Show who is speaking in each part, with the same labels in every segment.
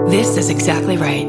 Speaker 1: This is exactly right.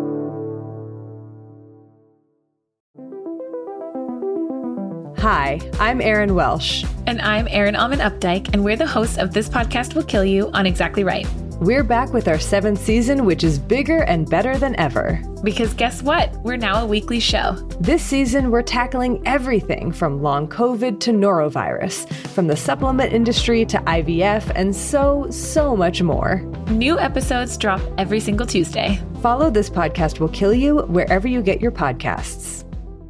Speaker 2: Hi, I'm Erin Welsh.
Speaker 3: And I'm Erin Alman Updike, and we're the hosts of This Podcast Will Kill You on Exactly Right.
Speaker 2: We're back with our 7th season, which is bigger and better than ever.
Speaker 3: Because guess what? We're now a weekly show.
Speaker 2: This season, we're tackling everything from long COVID to norovirus, from the supplement industry to IVF, and so much more.
Speaker 3: New episodes drop every single Tuesday.
Speaker 2: Follow This Podcast Will Kill You wherever you get your podcasts.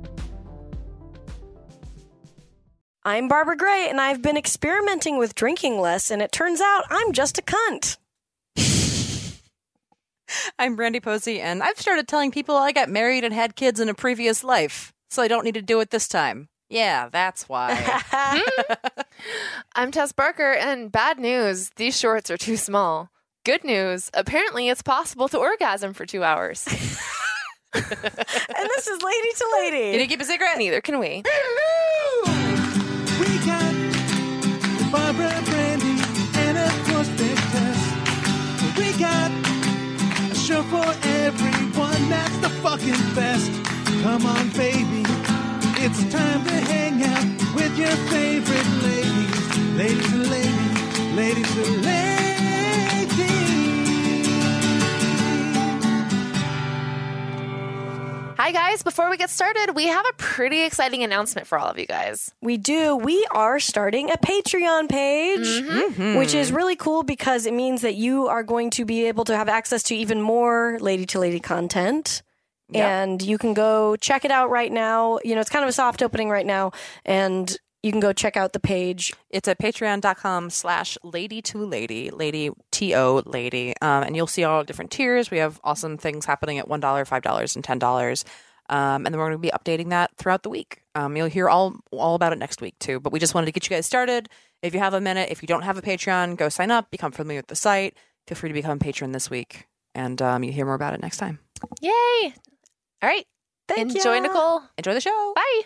Speaker 4: I'm Barbara Gray, and I've been experimenting with drinking less, and it turns out I'm just a cunt.
Speaker 5: I'm Brandy Posey, and I've started telling people I got married and had kids in a previous life, so I don't need to do it this time. Yeah, that's why.
Speaker 6: I'm Tess Barker, and bad news, these shorts are too small. Good news, apparently it's possible to orgasm for 2 hours.
Speaker 4: And this is Lady to Lady.
Speaker 6: You didn't keep a secret? Neither can we.
Speaker 7: We got Barbara, Brandy, and of course Big Tess. We got a show for everyone that's the fucking best. Come on, baby, it's time to hang out with your favorite ladies. Ladies and ladies, ladies and ladies.
Speaker 6: Hi, guys. Before we get started, we have a pretty exciting announcement for all of you guys.
Speaker 4: We do. We are starting a Patreon page, which is really cool because it means that you are going to be able to have access to even more Lady to Lady content.
Speaker 5: Yep.
Speaker 4: And you can go check it out right now. You know, it's kind of a soft opening right now. And you can go check out the page.
Speaker 5: It's at patreon.com/lady2lady, lady, T-O, lady. And you'll see all different tiers. We have awesome things happening at $1, $5, and $10. And then we're going to be updating that throughout the week. You'll hear all about it next week, too. But we just wanted to get you guys started. If you have a minute, if you don't have a Patreon, go sign up, become familiar with the site. Feel free to become a patron this week. And you'll hear more about it next time.
Speaker 6: Yay! All right. Enjoy, Nicole.
Speaker 5: Enjoy the show.
Speaker 6: Bye.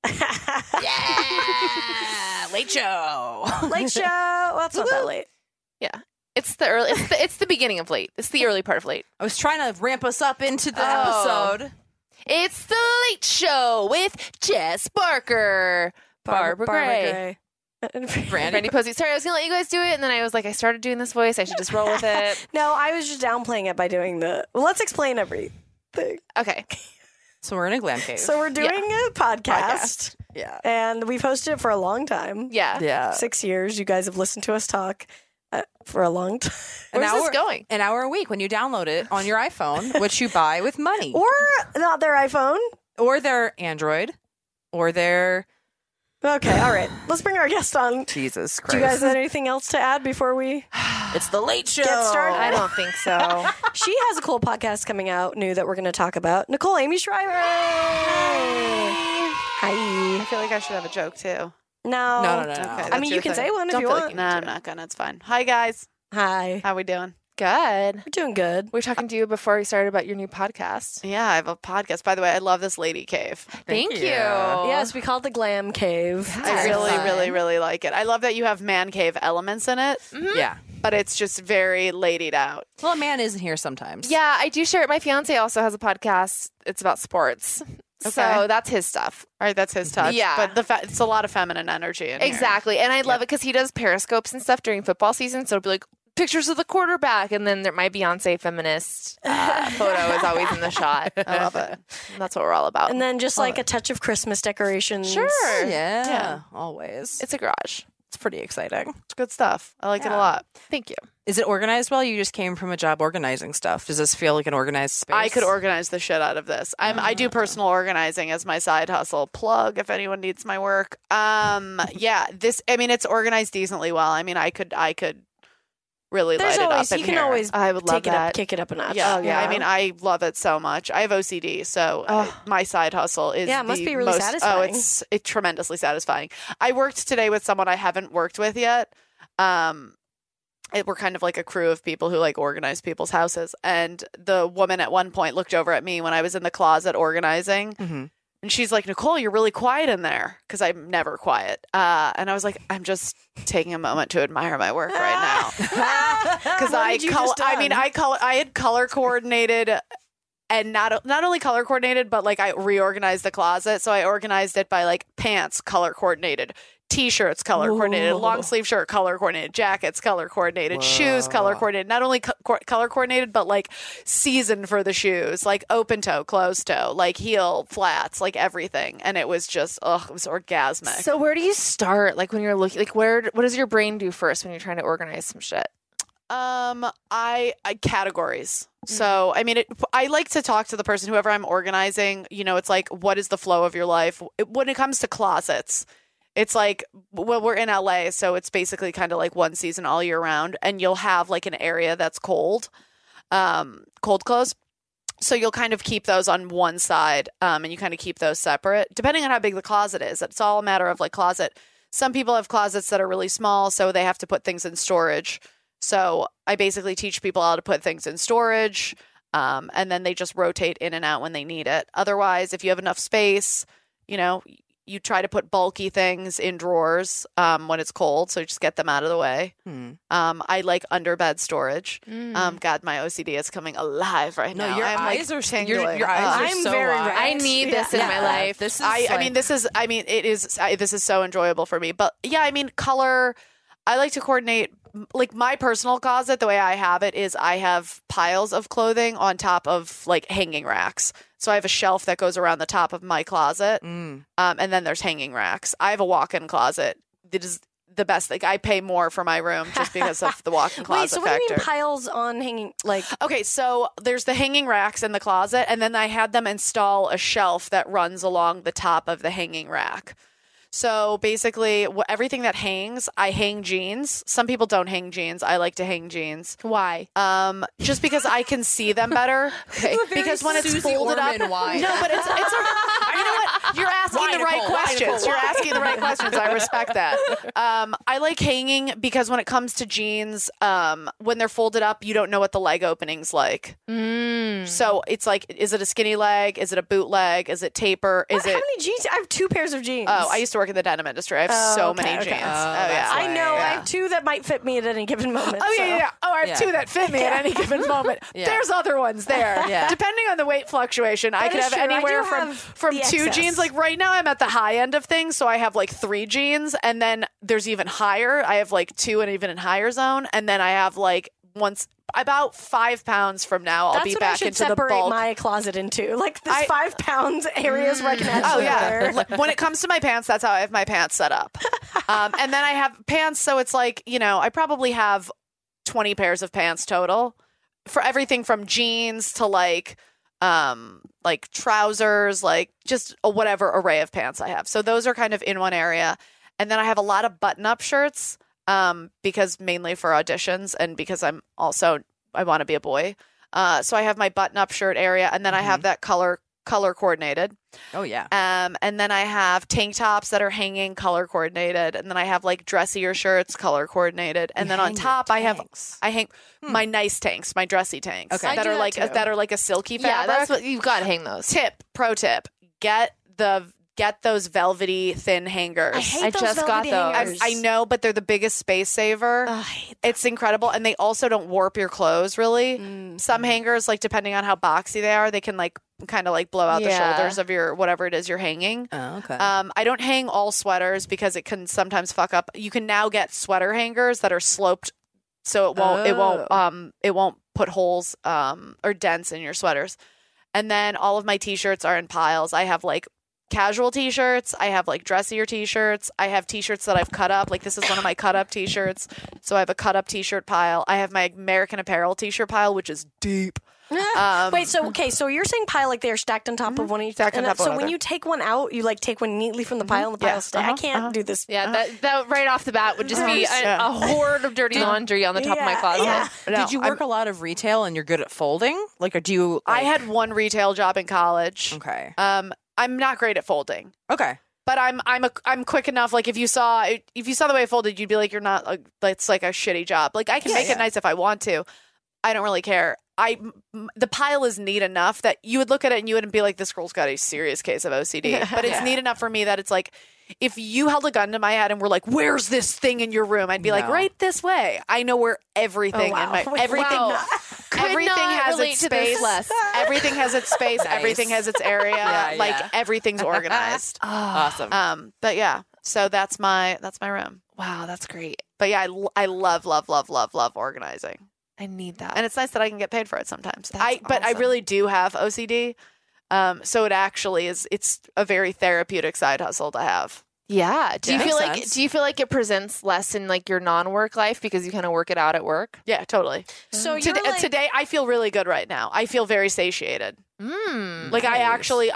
Speaker 5: Yeah! Late show.
Speaker 4: Late show. Well, it's not that late.
Speaker 6: Yeah. It's the early. It's the beginning of late. It's the early part of late.
Speaker 5: I was trying to ramp us up into the episode.
Speaker 6: It's the Late Show with Jess Barker, Barbara Gray. Brandy Posey. Sorry, I was going to let you guys do it, and then I was like, I started doing this voice. I should just roll with it.
Speaker 4: No, I was just downplaying it by doing the... Well, let's explain everything.
Speaker 6: Okay.
Speaker 5: So we're in a glam cave.
Speaker 4: So we're doing a podcast.
Speaker 5: Yeah.
Speaker 4: And we've hosted it for a long time.
Speaker 6: Yeah.
Speaker 4: 6 years. You guys have listened to us talk for a long time.
Speaker 6: Where's this going?
Speaker 5: An hour a week when you download it on your iPhone, which you buy with money.
Speaker 4: Or not their iPhone.
Speaker 5: Or their Android. Or their...
Speaker 4: Okay, all right. Let's bring our guest on.
Speaker 5: Jesus Christ.
Speaker 4: Do you guys have anything else to add before we...
Speaker 5: It's the Late Show.
Speaker 4: Get started?
Speaker 6: I don't think so.
Speaker 4: She has a cool podcast coming out, new, that we're going to talk about. Nicole Amy Schreiber. Hi.
Speaker 8: I feel like I should have a joke too.
Speaker 4: No.
Speaker 5: No.
Speaker 8: Okay,
Speaker 4: I
Speaker 8: that's
Speaker 4: mean,
Speaker 8: your
Speaker 4: you can
Speaker 8: thing.
Speaker 4: say one if
Speaker 6: Don't
Speaker 4: you
Speaker 6: feel
Speaker 4: want.
Speaker 6: like
Speaker 8: No, I'm not gonna. It's fine. Hi guys,
Speaker 4: Hi.
Speaker 8: how we doing?
Speaker 6: Good.
Speaker 4: We're doing good.
Speaker 6: We were talking to you before we started about your new podcast.
Speaker 8: Yeah, I have a podcast. By the way, I love this lady cave.
Speaker 6: Thank you.
Speaker 4: Yes, we call it the Glam Cave.
Speaker 8: I really like it. I love that you have man cave elements in it,
Speaker 5: Yeah.
Speaker 8: but it's just very ladied out.
Speaker 5: Well, a man isn't here sometimes.
Speaker 6: Yeah, I do share it. My fiance also has a podcast. It's about sports.
Speaker 8: Okay.
Speaker 6: So that's his stuff.
Speaker 8: All right, that's his touch.
Speaker 6: Yeah.
Speaker 8: but it's a lot of feminine energy in here.
Speaker 6: Exactly. And I love it because he does periscopes and stuff during football season. So it'll be like pictures of the quarterback. And then my Beyonce feminist photo is always in the shot.
Speaker 8: I love it.
Speaker 6: That's what we're all about.
Speaker 4: And then just like a touch of Christmas decorations.
Speaker 6: Sure.
Speaker 5: Yeah. Always.
Speaker 6: It's a garage.
Speaker 5: It's pretty exciting.
Speaker 8: It's good stuff. I like it a lot.
Speaker 6: Thank you.
Speaker 5: Is it organized well? You just came from a job organizing stuff. Does this feel like an organized space?
Speaker 8: I could organize the shit out of this. I do personal organizing as my side hustle. Plug if anyone needs my work. Yeah, it's organized decently well. I mean, I could really
Speaker 4: There's
Speaker 8: light
Speaker 4: always,
Speaker 8: it up in
Speaker 4: you can
Speaker 8: here.
Speaker 4: always
Speaker 6: I would love
Speaker 4: take it
Speaker 6: that.
Speaker 4: up, kick it up a notch.
Speaker 8: Yeah, I mean, I love it so much. I have OCD, so my side hustle is
Speaker 4: Yeah, it must
Speaker 8: the
Speaker 4: be really
Speaker 8: most,
Speaker 4: satisfying.
Speaker 8: Oh, it's tremendously satisfying. I worked today with someone I haven't worked with yet. We're kind of like a crew of people who like organize people's houses, and the woman at one point looked over at me when I was in the closet organizing.
Speaker 5: Mhm.
Speaker 8: And she's like, Nicole, you're really quiet in there, because I'm never quiet. And I was like, I'm just taking a moment to admire my work right now. Because I had color coordinated, and not only color coordinated, but like I reorganized the closet. So I organized it by like pants color coordinated, T-shirts color coordinated, long sleeve shirt color coordinated, jackets color coordinated, shoes color coordinated. Not only color coordinated, but like season for the shoes, like open toe, closed toe, like heel, flats, like everything. And it was just, it was orgasmic.
Speaker 6: So where do you start? Like when you're looking, like what does your brain do first when you're trying to organize some shit?
Speaker 8: I categories. So, I mean, I like to talk to the person, whoever I'm organizing, it's like, what is the flow of your life? When it comes to closets, it's like, well, we're in LA, so it's basically kind of like one season all year round, and you'll have like an area that's cold clothes. So you'll kind of keep those on one side, and you kind of keep those separate, depending on how big the closet is. It's all a matter of like closet. Some people have closets that are really small, so they have to put things in storage. So I basically teach people how to put things in storage, and then they just rotate in and out when they need it. Otherwise, if you have enough space, you try to put bulky things in drawers when it's cold, so just get them out of the way. I like underbed storage. God, my OCD is coming alive right now.
Speaker 5: Your eyes are tingling. Your eyes are so wide.
Speaker 6: I need this in my life.
Speaker 8: This is so enjoyable for me. But yeah, I mean, color. I like to coordinate. Like my personal closet, the way I have it is I have piles of clothing on top of like hanging racks. So I have a shelf that goes around the top of my closet, and then there's hanging racks. I have a walk-in closet. It is the best. Like I pay more for my room just because of the walk-in closet.
Speaker 4: Wait, so what do you mean piles on hanging? Like,
Speaker 8: okay, so there's the hanging racks in the closet, and then I had them install a shelf that runs along the top of the hanging rack. So basically, everything that hangs, I hang jeans. Some people don't hang jeans. I like to hang jeans.
Speaker 6: Why?
Speaker 8: Just because I can see them better. Okay. Because when it's folded up,
Speaker 5: why?
Speaker 8: No, but it's you know what? You're asking the right questions. You're asking the right questions. I respect that. I like hanging because when it comes to jeans, when they're folded up, you don't know what the leg opening's like. So it's like, is it a skinny leg? Is it a boot leg? Is it taper?
Speaker 4: How many jeans? I have 2 pairs of jeans.
Speaker 8: Oh, I used to work in the denim industry. I have so many jeans. Yeah.
Speaker 4: I know. I have 2 that might fit me at any given moment.
Speaker 8: Oh, yeah. Oh, I have 2 that fit me at any given moment. There's other ones there. Depending on the weight fluctuation, I could have anywhere from 2 jeans. Like right now, I'm at the high end of things, so I have like 3 jeans, and then there's even higher. I have like 2 and even in higher zone, and then I have like about 5 pounds from now, I'll be back into the bulk. That's what I should separate
Speaker 4: my closet into. Like this 5 pounds areas where I can actually wear.
Speaker 8: When it comes to my pants, that's how I have my pants set up. And then I have pants, so it's like, I probably have 20 pairs of pants total for everything from jeans to like trousers, like just whatever array of pants I have. So those are kind of in one area. And then I have a lot of button-up shirts. Because mainly for auditions and because I want to be a boy. So I have my button-up shirt area, and then I have that color coordinated.
Speaker 5: Oh yeah.
Speaker 8: And then I have tank tops that are hanging color coordinated, and then I have like dressier shirts color coordinated, and then on top I hang my nice tanks, my dressy tanks.
Speaker 6: Okay.
Speaker 8: that are like a silky fabric.
Speaker 6: Yeah, that's what you've got to hang those.
Speaker 8: Pro tip: get those velvety thin hangers.
Speaker 4: I just got those.
Speaker 8: I know, but they're the biggest space saver.
Speaker 4: I hate them.
Speaker 8: It's incredible, and they also don't warp your clothes really. Some hangers, like depending on how boxy they are, they can like kind of like blow out the shoulders of your whatever it is you're hanging.
Speaker 5: Oh, okay.
Speaker 8: I don't hang all sweaters because it can sometimes fuck up. You can now get sweater hangers that are sloped, so it won't put holes or dents in your sweaters. And then all of my t-shirts are in piles. I have like casual t-shirts. I have like dressier t-shirts. I have t-shirts that I've cut up. Like this is one of my cut up t-shirts. So I have a cut up t-shirt pile. I have my American Apparel t-shirt pile, which is deep.
Speaker 4: Wait, so you're saying pile like they're stacked on top of one each?
Speaker 8: Stacked on top of
Speaker 4: so
Speaker 8: one
Speaker 4: when
Speaker 8: another.
Speaker 4: you take one out, you like take one neatly from the pile and the pile stack. I can't do this.
Speaker 6: Yeah, that right off the bat would just be a horde of dirty laundry on the top of my closet.
Speaker 4: Yeah.
Speaker 5: Did you work a lot of retail and you're good at folding? Like, or do you?
Speaker 8: I had one retail job in college.
Speaker 5: Okay.
Speaker 8: I'm not great at folding.
Speaker 5: Okay.
Speaker 8: But I'm quick enough. Like if you saw the way I folded, you'd be like, you're not. It's like a shitty job. Like I can make it nice if I want to. I don't really care. The pile is neat enough that you would look at it and you wouldn't be like, this girl's got a serious case of OCD. But it's neat enough for me that it's like, if you held a gun to my head and were like, where's this thing in your room? I'd be like, right this everything I know where everything in my everything has its space. Everything has its space. Nice. Everything has its area. Everything's organized.
Speaker 5: Awesome.
Speaker 8: But yeah, so that's my room.
Speaker 6: Wow, that's great.
Speaker 8: But yeah, I love organizing.
Speaker 6: I need that.
Speaker 8: And it's nice that I can get paid for it sometimes.
Speaker 6: But
Speaker 8: I really do have OCD. So it actually it's a very therapeutic side hustle to have.
Speaker 6: Yeah. Do you feel like it presents less in like your non-work life because you kind of work it out at work?
Speaker 8: Yeah, totally.
Speaker 4: So
Speaker 8: today I feel really good right now. I feel very satiated. Like
Speaker 6: nice.
Speaker 8: I actually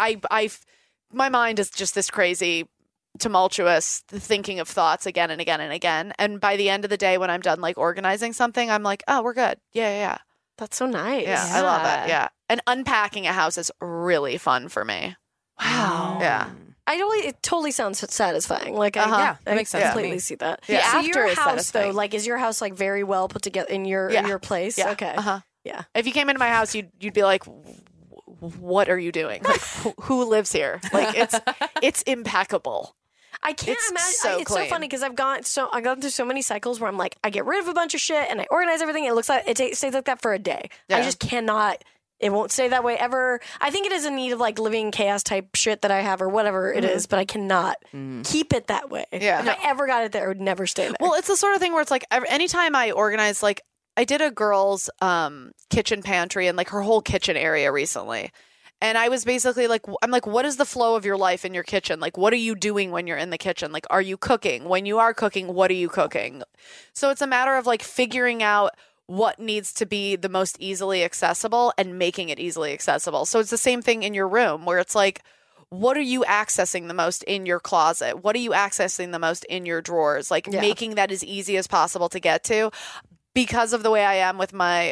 Speaker 8: my mind is just this crazy tumultuous thinking of thoughts again and again and again. And by the end of the day, when I'm done like organizing something, I'm like, oh, we're good. Yeah.
Speaker 4: That's so nice.
Speaker 8: Yeah, I love it. Yeah. And unpacking a house is really fun for me.
Speaker 6: Wow.
Speaker 8: Yeah.
Speaker 4: It totally sounds satisfying. Like,
Speaker 5: that makes sense.
Speaker 4: I completely see that.
Speaker 8: Yeah.
Speaker 4: So
Speaker 8: After
Speaker 4: your
Speaker 8: is
Speaker 4: house,
Speaker 8: satisfying.
Speaker 4: though, like, is your house like very well put together in your place?
Speaker 8: Yeah.
Speaker 4: Okay. Yeah.
Speaker 8: If you came into my house, you'd be like, what are you doing? Like, who lives here? Like, it's impeccable.
Speaker 4: I can't
Speaker 8: It's
Speaker 4: imagine.
Speaker 8: so
Speaker 4: It's so
Speaker 8: clean.
Speaker 4: funny because I've gone through so many cycles where I'm like, I get rid of a bunch of shit and I organize everything. It looks like it stays like that for a day.
Speaker 8: Yeah.
Speaker 4: I just cannot. It won't stay that way ever. I think it is in need of like living chaos type shit that I have or whatever it is, but I cannot keep it that way.
Speaker 8: Yeah.
Speaker 4: If I ever got it there, it would never stay there.
Speaker 8: Well, it's the sort of thing where it's like anytime I organize, like I did a girl's kitchen pantry and like her whole kitchen area recently. And I was basically like, I'm like, what is the flow of your life in your kitchen? Like, what are you doing when you're in the kitchen? Like, are you cooking? When you are cooking, what are you cooking? So it's a matter of like figuring out what needs to be the most easily accessible and making it easily accessible. So it's the same thing in your room where it's like, what are you accessing the most in your closet? What are you accessing the most in your drawers? Like making that as easy as possible to get to. Because of the way I am with my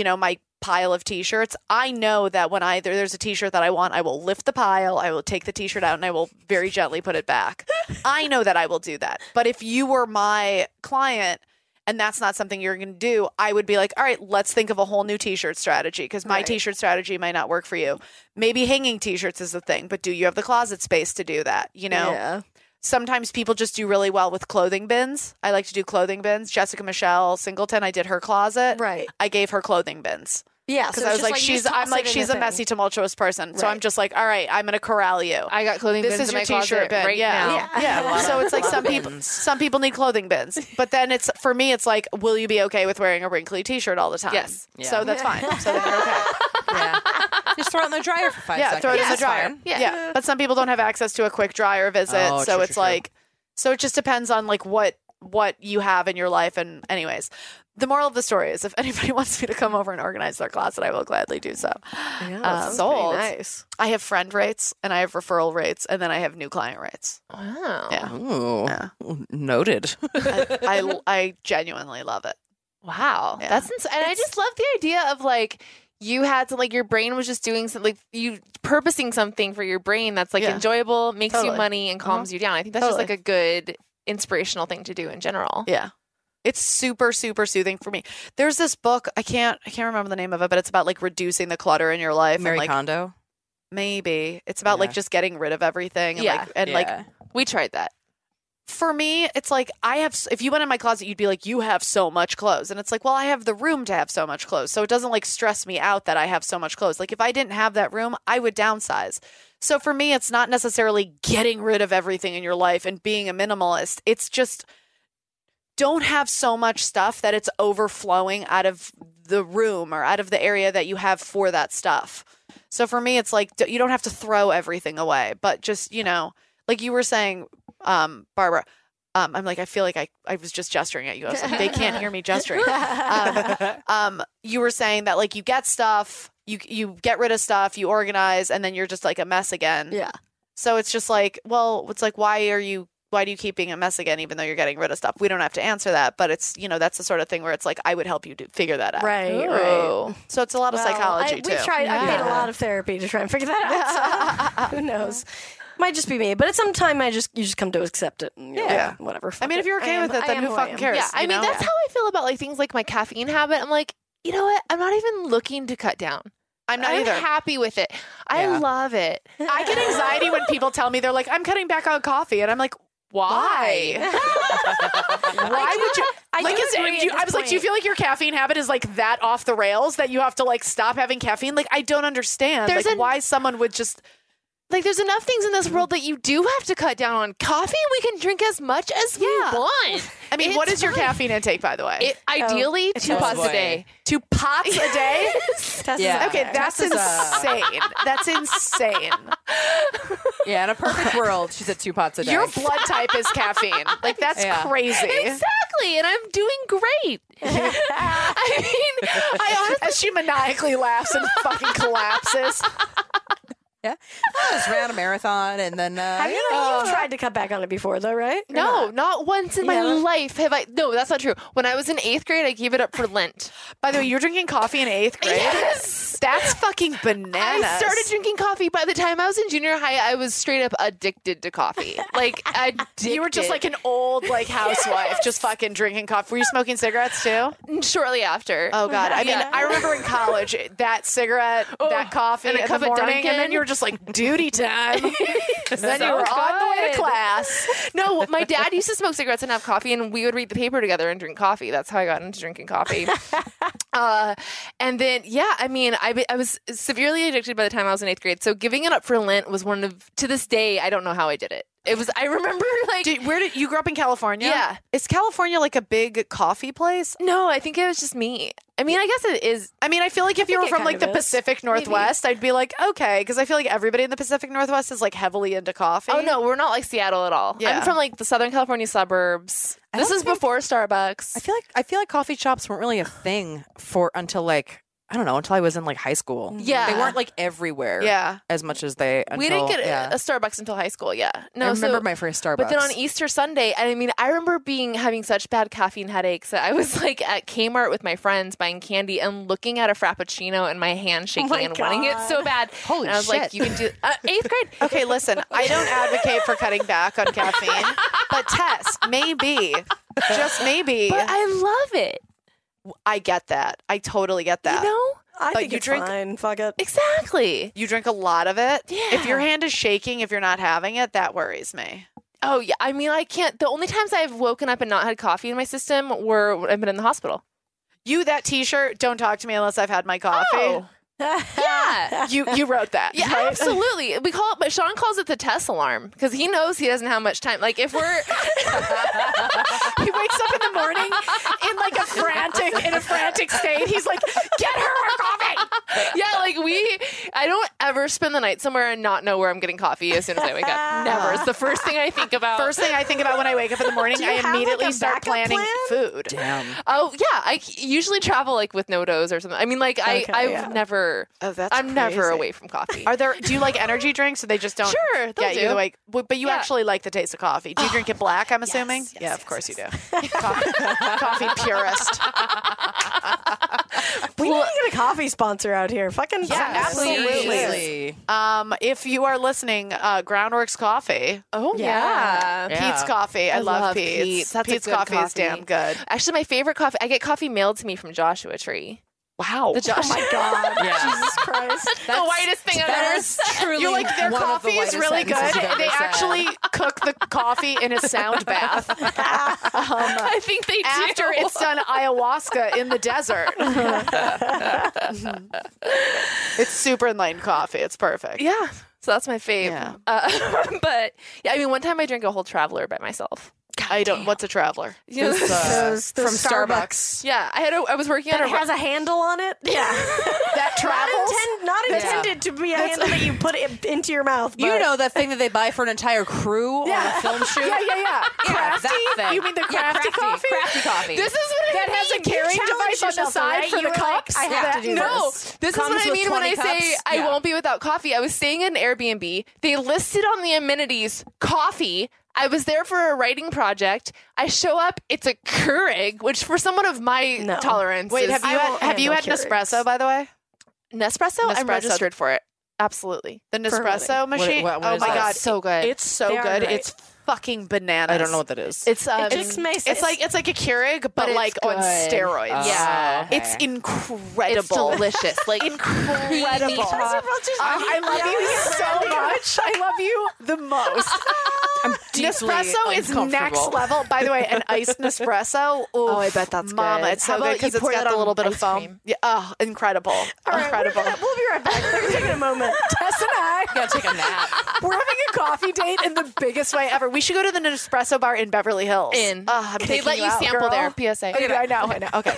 Speaker 8: pile of t-shirts, I know that when there's a t-shirt that I want, I will lift the pile, I will take the t-shirt out, and I will very gently put it back. I know that I will do that. But if you were my client and that's not something you're going to do, I would be like, all right, let's think of a whole new t-shirt strategy because my t-shirt strategy might not work for you. Maybe hanging t-shirts is the thing, but do you have the closet space to do that?
Speaker 4: Yeah.
Speaker 8: Sometimes people just do really well with clothing bins. I like to do clothing bins. Jessica Michelle Singleton, I did her closet.
Speaker 4: Right.
Speaker 8: I gave her clothing bins.
Speaker 4: Yeah.
Speaker 8: Because I was like, she's a messy, tumultuous person. So I'm just like, all right, I'm going to corral you.
Speaker 6: I got clothing
Speaker 8: This
Speaker 6: bins
Speaker 8: is
Speaker 6: in
Speaker 8: your
Speaker 6: my
Speaker 8: t-shirt
Speaker 6: closet
Speaker 8: bin.
Speaker 6: right now.
Speaker 8: Yeah. So it's like some people need clothing bins. But then for me, it's like, will you be okay with wearing a wrinkly t-shirt all the time?
Speaker 6: Yes.
Speaker 5: Yeah.
Speaker 8: So that's fine. So then you're okay.
Speaker 5: Yeah. Just throw it in the dryer for 5 seconds.
Speaker 8: Yeah, throw it in the dryer.
Speaker 5: Fine.
Speaker 8: Yeah. But some people don't have access to a quick dryer visit.
Speaker 5: Oh,
Speaker 8: so
Speaker 5: true,
Speaker 8: it's
Speaker 5: true,
Speaker 8: like, so it just depends on like what you have in your life. And anyways, the moral of the story is if anybody wants me to come over and organize their closet, I will gladly do so.
Speaker 4: Yeah, that
Speaker 8: sold.
Speaker 4: nice.
Speaker 8: I have friend rates and I have referral rates and then I have new client rates.
Speaker 6: Wow.
Speaker 8: Yeah.
Speaker 5: Ooh,
Speaker 8: Yeah.
Speaker 5: noted.
Speaker 8: I genuinely love it.
Speaker 6: Wow.
Speaker 8: Yeah.
Speaker 6: That's and I just love the idea of like you had to like your brain was just doing something like you purposing something for your brain that's like enjoyable, makes you
Speaker 8: Totally.
Speaker 6: money and calms you down. I think that's just like a good inspirational thing to do in general.
Speaker 8: Yeah. It's super, super soothing for me. There's this book, I can't remember the name of it, but it's about like reducing the clutter in your life.
Speaker 5: Marie
Speaker 8: and, like,
Speaker 5: Kondo.
Speaker 8: Maybe. It's about like just getting rid of everything. And, like
Speaker 6: We tried that.
Speaker 8: for me, it's like if you went in my closet, you'd be like, you have so much clothes. And it's like, well, I have the room to have so much clothes. So it doesn't like stress me out that I have so much clothes. Like if I didn't have that room, I would downsize. So for me, it's not necessarily getting rid of everything in your life and being a minimalist. It's just don't have so much stuff that it's overflowing out of the room or out of the area that you have for that stuff. So for me, it's like you don't have to throw everything away, but just, like you were saying, Barbara, I'm like, I feel like I was just gesturing at you. I was like, they can't hear me gesturing. You were saying that like you get stuff, you get rid of stuff, you organize, and then you're just like a mess again.
Speaker 4: Yeah.
Speaker 8: So it's just like, well, it's like, why do you keep being a mess again, even though you're getting rid of stuff? We don't have to answer that, but it's, that's the sort of thing where it's like, I would help you figure that out.
Speaker 4: Right.
Speaker 8: So it's a lot of psychology too.
Speaker 4: We've tried. I paid a lot of therapy to try and figure that out. So who knows? Might just be me, but at some time you just come to accept it. And whatever.
Speaker 8: I mean, if you're okay with it, then who fucking cares?
Speaker 6: Yeah, I mean, that's how I feel about like things like my caffeine habit. I'm like, You know what? I'm not even looking to cut down.
Speaker 8: I'm not either.
Speaker 6: Happy with it. I love it.
Speaker 8: I get anxiety when people tell me they're like, I'm cutting back on coffee. And I'm like, why? Why would you? I was like, do you feel like your caffeine habit is like that off the rails that you have to like stop having caffeine? Like, I don't understand why someone would just.
Speaker 6: Like, there's enough things in this world that you do have to cut down on. Coffee, we can drink as much as we want.
Speaker 8: I mean, what is your caffeine intake, by the way?
Speaker 6: Ideally, 2 pots a day.
Speaker 8: 2 pots a day? Okay, that's insane. That's insane.
Speaker 5: Yeah, in a perfect world, she's at 2 pots a day.
Speaker 8: Your blood type is caffeine. Like, that's crazy.
Speaker 6: Exactly, and I'm doing great. I mean, I honestly...
Speaker 8: As she maniacally laughs and fucking collapses.
Speaker 5: Yeah, I just ran a marathon, and then
Speaker 4: you've tried to cut back on it before, though, right?
Speaker 6: No, not once in my life have I. No, that's not true. When I was in 8th grade, I gave it up for Lent.
Speaker 8: By the way, you're drinking coffee in 8th grade?
Speaker 6: Yes,
Speaker 8: that's fucking bananas.
Speaker 6: I started drinking coffee. By the time I was in junior high, I was straight up addicted to coffee. Like, addicted.
Speaker 8: You were just like an old like housewife, just fucking drinking coffee. Were you smoking cigarettes too?
Speaker 6: Shortly after.
Speaker 8: Oh God, I mean, I remember in college that cigarette, that coffee, and a cup of morning, and then you were just like duty time. Then you were on the way to class.
Speaker 6: No, my dad used to smoke cigarettes and have coffee, and we would read the paper together and drink coffee. That's how I got into drinking coffee. And then, I mean, I was severely addicted by the time I was in 8th grade. So giving it up for Lent was to this day, I don't know how I did it. I remember like...
Speaker 8: Where did you grew up in California?
Speaker 6: Yeah.
Speaker 8: Is California like a big coffee place?
Speaker 6: No, I think it was just me. I mean, I guess it is.
Speaker 8: I mean, I feel like if you were from like the Pacific Northwest, I'd be like, okay, because I feel like everybody in the Pacific Northwest is like heavily into coffee.
Speaker 6: Oh no, we're not like Seattle at all.
Speaker 8: Yeah.
Speaker 6: I'm from like the Southern California suburbs. This is before Starbucks.
Speaker 5: I feel like coffee shops weren't really a thing until like, I don't know, until I was in like high school.
Speaker 6: Yeah.
Speaker 5: They weren't like everywhere.
Speaker 8: Yeah.
Speaker 5: As much as they.
Speaker 6: We didn't get a Starbucks until high school. Yeah. No,
Speaker 5: I remember my first Starbucks.
Speaker 6: But then on Easter Sunday, I mean, I remember having such bad caffeine headaches that I was like at Kmart with my friends buying candy and looking at a Frappuccino and my hand shaking and wanting it so bad.
Speaker 5: Holy
Speaker 6: and I was
Speaker 5: shit.
Speaker 6: like, you can do 8th grade.
Speaker 8: Okay, listen, I don't advocate for cutting back on caffeine, but Tess, maybe, just maybe.
Speaker 6: But I love it.
Speaker 8: I get that. I totally get that.
Speaker 6: You know?
Speaker 4: I think it's fine. Fuck it.
Speaker 6: Exactly.
Speaker 8: You drink a lot of it.
Speaker 6: Yeah.
Speaker 8: If your hand is shaking, if you're not having it, that worries me.
Speaker 6: Oh, yeah. I mean, I can't. The only times I've woken up and not had coffee in my system were when I've been in the hospital.
Speaker 8: That T-shirt, don't talk to me unless I've had my coffee.
Speaker 6: Oh. Yeah.
Speaker 8: You wrote that.
Speaker 6: Yeah,
Speaker 8: right?
Speaker 6: absolutely. We call it, but Sean calls it the Tess alarm because he knows he doesn't have much time. Like if we're,
Speaker 8: he wakes up in the morning in like a frantic state. He's like, get her a coffee.
Speaker 6: Yeah, like I don't ever spend the night somewhere and not know where I'm getting coffee as soon as I wake up. Never. It's the first thing I think about.
Speaker 8: First thing I think about when I wake up in the morning, I immediately start planning food.
Speaker 5: Damn.
Speaker 6: Oh yeah, I usually travel like with NoDoz or something. I mean, like I've never.
Speaker 8: Oh, that's
Speaker 6: I'm never away from coffee.
Speaker 8: Do you like energy drinks? So they just don't.
Speaker 6: Sure,
Speaker 8: get you like, but you actually like the taste of coffee. Do you drink it black? I'm assuming.
Speaker 6: Yes,
Speaker 8: of course you do. Coffee purist.
Speaker 4: We need to get a coffee sponsor out here. Fucking
Speaker 8: absolutely. If you are listening, Groundworks Coffee.
Speaker 6: Oh yeah.
Speaker 8: Pete's Coffee. I love Pete's.
Speaker 6: Pete's
Speaker 8: coffee is damn good.
Speaker 6: Actually, my favorite coffee. I get coffee mailed to me from Joshua Tree.
Speaker 8: Wow.
Speaker 4: Oh my God.
Speaker 8: Jesus Christ.
Speaker 6: That's the whitest thing I've ever said.
Speaker 5: Truly,
Speaker 8: you're like, their coffee is really good. They actually cook the coffee in a sound bath.
Speaker 6: I think they do.
Speaker 8: After it's done ayahuasca in the desert. It's super enlightened coffee. It's perfect.
Speaker 6: Yeah. So that's my fave.
Speaker 8: Yeah.
Speaker 6: But yeah, I mean, one time I drank a whole Traveler by myself.
Speaker 8: I don't. What's a Traveler?
Speaker 6: You know,
Speaker 4: from Starbucks.
Speaker 6: Yeah, I was working
Speaker 4: That
Speaker 6: on
Speaker 4: has a handle on it. Yeah,
Speaker 8: that travels.
Speaker 4: Not intended to be a handle that you put it into your mouth. But
Speaker 5: You know that thing that they buy for an entire crew on a film shoot?
Speaker 8: Yeah. Crafty?
Speaker 5: that thing.
Speaker 8: You mean the crafty coffee?
Speaker 5: Crafty coffee.
Speaker 6: This is what
Speaker 8: That has a carrying device on the side for the cups.
Speaker 4: I have to do
Speaker 6: No,
Speaker 4: this.
Speaker 6: this is
Speaker 5: Comes
Speaker 6: what I
Speaker 5: with
Speaker 6: mean when I
Speaker 5: 20
Speaker 6: say
Speaker 5: cups?
Speaker 6: I
Speaker 5: Yeah.
Speaker 6: won't be without coffee. I was staying in an Airbnb. They listed on the amenities coffee. I was there for a writing project. I show up. It's a Keurig, which for someone of my tolerance
Speaker 8: Wait,
Speaker 6: is...
Speaker 8: have you had Nespresso, by the way?
Speaker 6: Nespresso? I'm
Speaker 8: Nespresso.
Speaker 6: registered for it. Absolutely.
Speaker 8: The Nespresso machine.
Speaker 5: what
Speaker 8: oh
Speaker 5: is
Speaker 8: my
Speaker 5: that?
Speaker 8: god,
Speaker 6: So good.
Speaker 8: It's so
Speaker 4: They are
Speaker 8: good.
Speaker 4: great.
Speaker 8: It's fucking bananas.
Speaker 5: I don't know what that is.
Speaker 8: It's
Speaker 4: It just makes
Speaker 8: it's like a Keurig, but
Speaker 6: it's
Speaker 8: like on
Speaker 6: good.
Speaker 8: steroids.
Speaker 6: Yeah.
Speaker 5: okay.
Speaker 8: It's
Speaker 6: It's
Speaker 8: incredible.
Speaker 6: delicious. Like
Speaker 8: Incredible. I love you so much. I love you the most.
Speaker 5: deeply
Speaker 8: Nespresso is
Speaker 5: uncomfortable.
Speaker 8: next level. By the way, an iced Nespresso.
Speaker 6: Oh, I bet that's
Speaker 8: Mama,
Speaker 6: good.
Speaker 8: it's so
Speaker 6: How
Speaker 8: good
Speaker 6: about
Speaker 8: because
Speaker 6: you
Speaker 8: it's
Speaker 6: pour
Speaker 8: got
Speaker 6: that
Speaker 8: the
Speaker 6: on
Speaker 8: little bit of
Speaker 6: ice
Speaker 8: foam.
Speaker 6: cream?
Speaker 8: Yeah, oh, incredible.
Speaker 4: All right,
Speaker 8: Incredible.
Speaker 4: we'll be right back. We're taking a moment.
Speaker 8: Tess and I,
Speaker 5: gotta take a nap.
Speaker 8: we're having a coffee date in the biggest way ever. We should go to the Nespresso bar in Beverly Hills. I'm
Speaker 6: They
Speaker 8: taking
Speaker 6: let you
Speaker 8: out,
Speaker 6: sample
Speaker 8: girl.
Speaker 6: there. PSA.
Speaker 8: Oh, I know. Okay.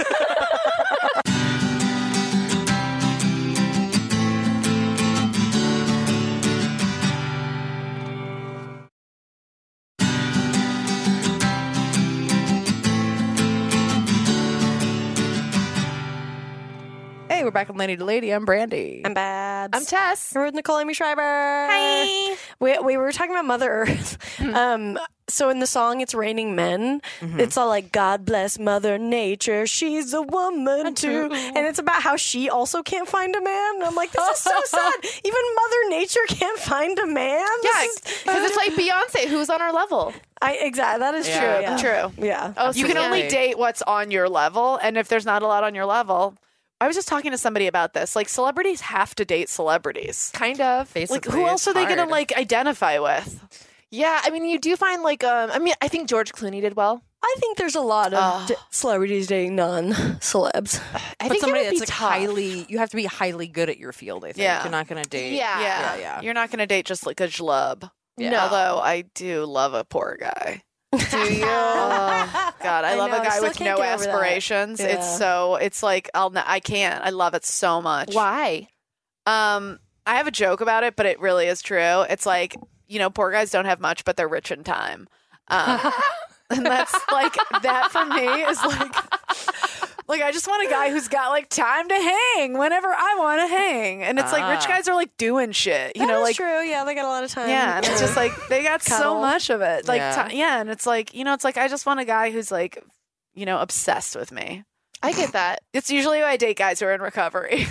Speaker 5: Hey, we're back on Lady to Lady. I'm Brandy.
Speaker 4: I'm Babs.
Speaker 6: I'm Tess.
Speaker 4: We're with Nicole Amy Schreiber.
Speaker 6: Hi.
Speaker 4: We were talking about Mother Earth. So in the song "It's Raining Men," it's all like "God bless Mother Nature, she's a woman too," and it's about how she also can't find a man. And I'm like, this is so sad. Even Mother Nature can't find a man.
Speaker 6: Yeah, because it's like Beyonce, who's on our level.
Speaker 4: Exactly. That is
Speaker 5: Yeah.
Speaker 4: true. Yeah.
Speaker 8: True.
Speaker 4: Yeah.
Speaker 6: Oh,
Speaker 8: You
Speaker 6: so
Speaker 8: can
Speaker 6: yeah.
Speaker 8: only date what's on your level, and if there's not a lot on your level, I was just talking to somebody about this. Like, celebrities have to date celebrities.
Speaker 6: Kind of.
Speaker 8: Like, who else are they going to like identify with?
Speaker 6: Yeah, I mean, you do find like, I think George Clooney did well.
Speaker 4: I think there's a lot of celebrities dating non-celebs.
Speaker 6: I
Speaker 5: But
Speaker 6: think
Speaker 5: somebody
Speaker 6: it would
Speaker 5: that's
Speaker 6: be
Speaker 5: like
Speaker 6: tough.
Speaker 5: highly, you have to be highly good at your field. I think
Speaker 8: Yeah.
Speaker 5: you're not gonna date.
Speaker 6: Yeah.
Speaker 5: yeah.
Speaker 8: You're not going to date just like a schlub.
Speaker 5: Yeah.
Speaker 6: No.
Speaker 8: Although I do love a poor guy.
Speaker 6: Do you?
Speaker 8: Oh, God, I love
Speaker 4: know,
Speaker 8: a
Speaker 4: I
Speaker 8: guy
Speaker 4: still
Speaker 8: with
Speaker 4: can't
Speaker 8: no
Speaker 4: get over that.
Speaker 8: aspirations.
Speaker 4: Yeah.
Speaker 8: It's like I can't. I love it so much.
Speaker 6: Why?
Speaker 8: I have a joke about it, but it really is true. It's like, poor guys don't have much, but they're rich in time. And that's like, that for me is like, I just want a guy who's got like time to hang whenever I want to hang. And it's like, rich guys are like doing shit,
Speaker 4: That is
Speaker 8: like,
Speaker 4: true. Yeah, they got a lot of time.
Speaker 8: yeah. And it's just like, they got so
Speaker 4: Cuddle.
Speaker 8: much of it. Like,
Speaker 5: Yeah.
Speaker 8: and it's like, it's like, I just want a guy who's like, obsessed with me.
Speaker 6: I get that.
Speaker 8: It's usually why I date guys who are in recovery.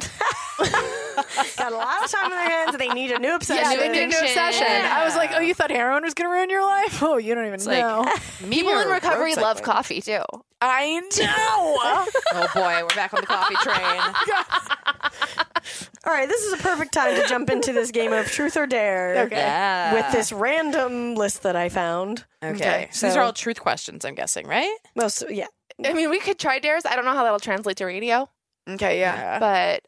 Speaker 4: got a lot of time on their hands. They need a new obsession.
Speaker 8: Yeah, they need a new obsession. I was like, oh, you thought heroin was going to ruin your life? Oh, you don't even
Speaker 5: like-
Speaker 8: know.
Speaker 6: People in recovery love coffee too.
Speaker 8: I know.
Speaker 5: Oh boy, we're back on the coffee train.
Speaker 4: All right, this is a perfect time to jump into this game of Truth or Dare.
Speaker 8: Okay.
Speaker 5: Yeah.
Speaker 4: With this random list that I found.
Speaker 5: Okay. So these are all truth questions, I'm guessing, right?
Speaker 4: Most, yeah.
Speaker 6: I mean, we could try dares. I don't know how that'll translate to radio,
Speaker 8: Okay, yeah.
Speaker 6: but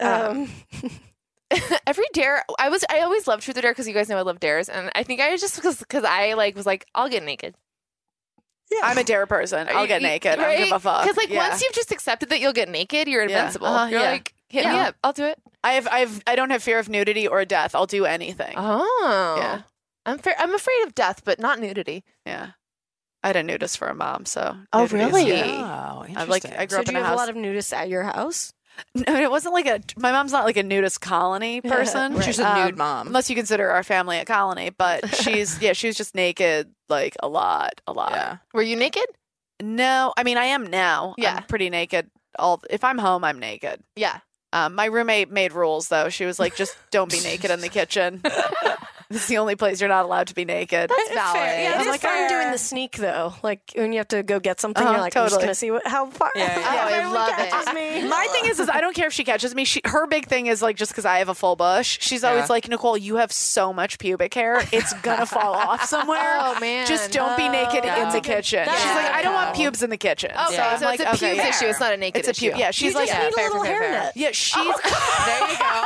Speaker 6: every dare, I always loved Truth or Dare because you guys know I love dares, and I think I just because I was like, I'll get naked.
Speaker 8: I'm a dare person. I'll get naked. I don't give a fuck.
Speaker 6: Because
Speaker 8: Yeah.
Speaker 6: once you've just accepted that you'll get naked, you're
Speaker 8: Yeah.
Speaker 6: invincible. You're
Speaker 8: Yeah.
Speaker 6: like, hit me up. I'll do it.
Speaker 8: I don't have fear of nudity or death. I'll do anything.
Speaker 6: Oh,
Speaker 8: Yeah.
Speaker 6: I'm afraid of death, but not nudity.
Speaker 8: Yeah. I had a nudist for a mom, so.
Speaker 6: Oh,
Speaker 8: nudity is-
Speaker 6: really?
Speaker 8: yeah.
Speaker 5: Oh,
Speaker 8: I grew
Speaker 4: So
Speaker 8: up
Speaker 4: do
Speaker 8: in
Speaker 4: you
Speaker 8: a
Speaker 4: have
Speaker 8: house.
Speaker 4: a lot of nudists at your house?
Speaker 8: No, it wasn't like my mom's not like a nudist colony person.
Speaker 5: She's a nude mom.
Speaker 8: Unless you consider our family a colony, but she was just naked like a lot.
Speaker 5: Yeah.
Speaker 6: Were you naked?
Speaker 8: No, I mean I am now.
Speaker 6: Yeah.
Speaker 8: I'm pretty naked. If I'm home, I'm naked.
Speaker 6: Yeah.
Speaker 8: My roommate made rules though. She was like, just don't be naked in the kitchen. This is the only place you're not allowed to be naked.
Speaker 6: That's valid.
Speaker 4: Yeah,
Speaker 8: I'm
Speaker 4: it's
Speaker 8: like,
Speaker 4: fun doing the sneak though. Like when you have to go get something,
Speaker 8: Uh-huh,
Speaker 4: you're like, I'm just
Speaker 8: totally.
Speaker 4: gonna see how far.
Speaker 5: Yeah, yeah.
Speaker 6: Oh, I
Speaker 4: everyone
Speaker 6: love it.
Speaker 4: catches me.
Speaker 8: My thing is I don't care if she catches me. Her big thing is like just because I have a full bush. She's always
Speaker 5: Yeah.
Speaker 8: like, Nicole, you have so much pubic hair, it's gonna fall off somewhere.
Speaker 6: Oh, man.
Speaker 8: Just don't be naked in
Speaker 5: that's
Speaker 8: the
Speaker 5: a good-
Speaker 8: kitchen.
Speaker 4: that's
Speaker 8: She's
Speaker 4: a
Speaker 8: like,
Speaker 4: good
Speaker 8: I don't want
Speaker 4: call.
Speaker 8: pubes in the kitchen.
Speaker 6: Okay,
Speaker 5: Yeah.
Speaker 8: I'm
Speaker 6: so
Speaker 8: like,
Speaker 6: it's a pubes
Speaker 8: okay,
Speaker 6: issue. It's not a naked
Speaker 8: It's a
Speaker 6: issue.
Speaker 8: pube. Yeah, she's
Speaker 4: You
Speaker 8: like,
Speaker 4: just need a little hairnet.
Speaker 8: yeah, she's.
Speaker 5: There you go.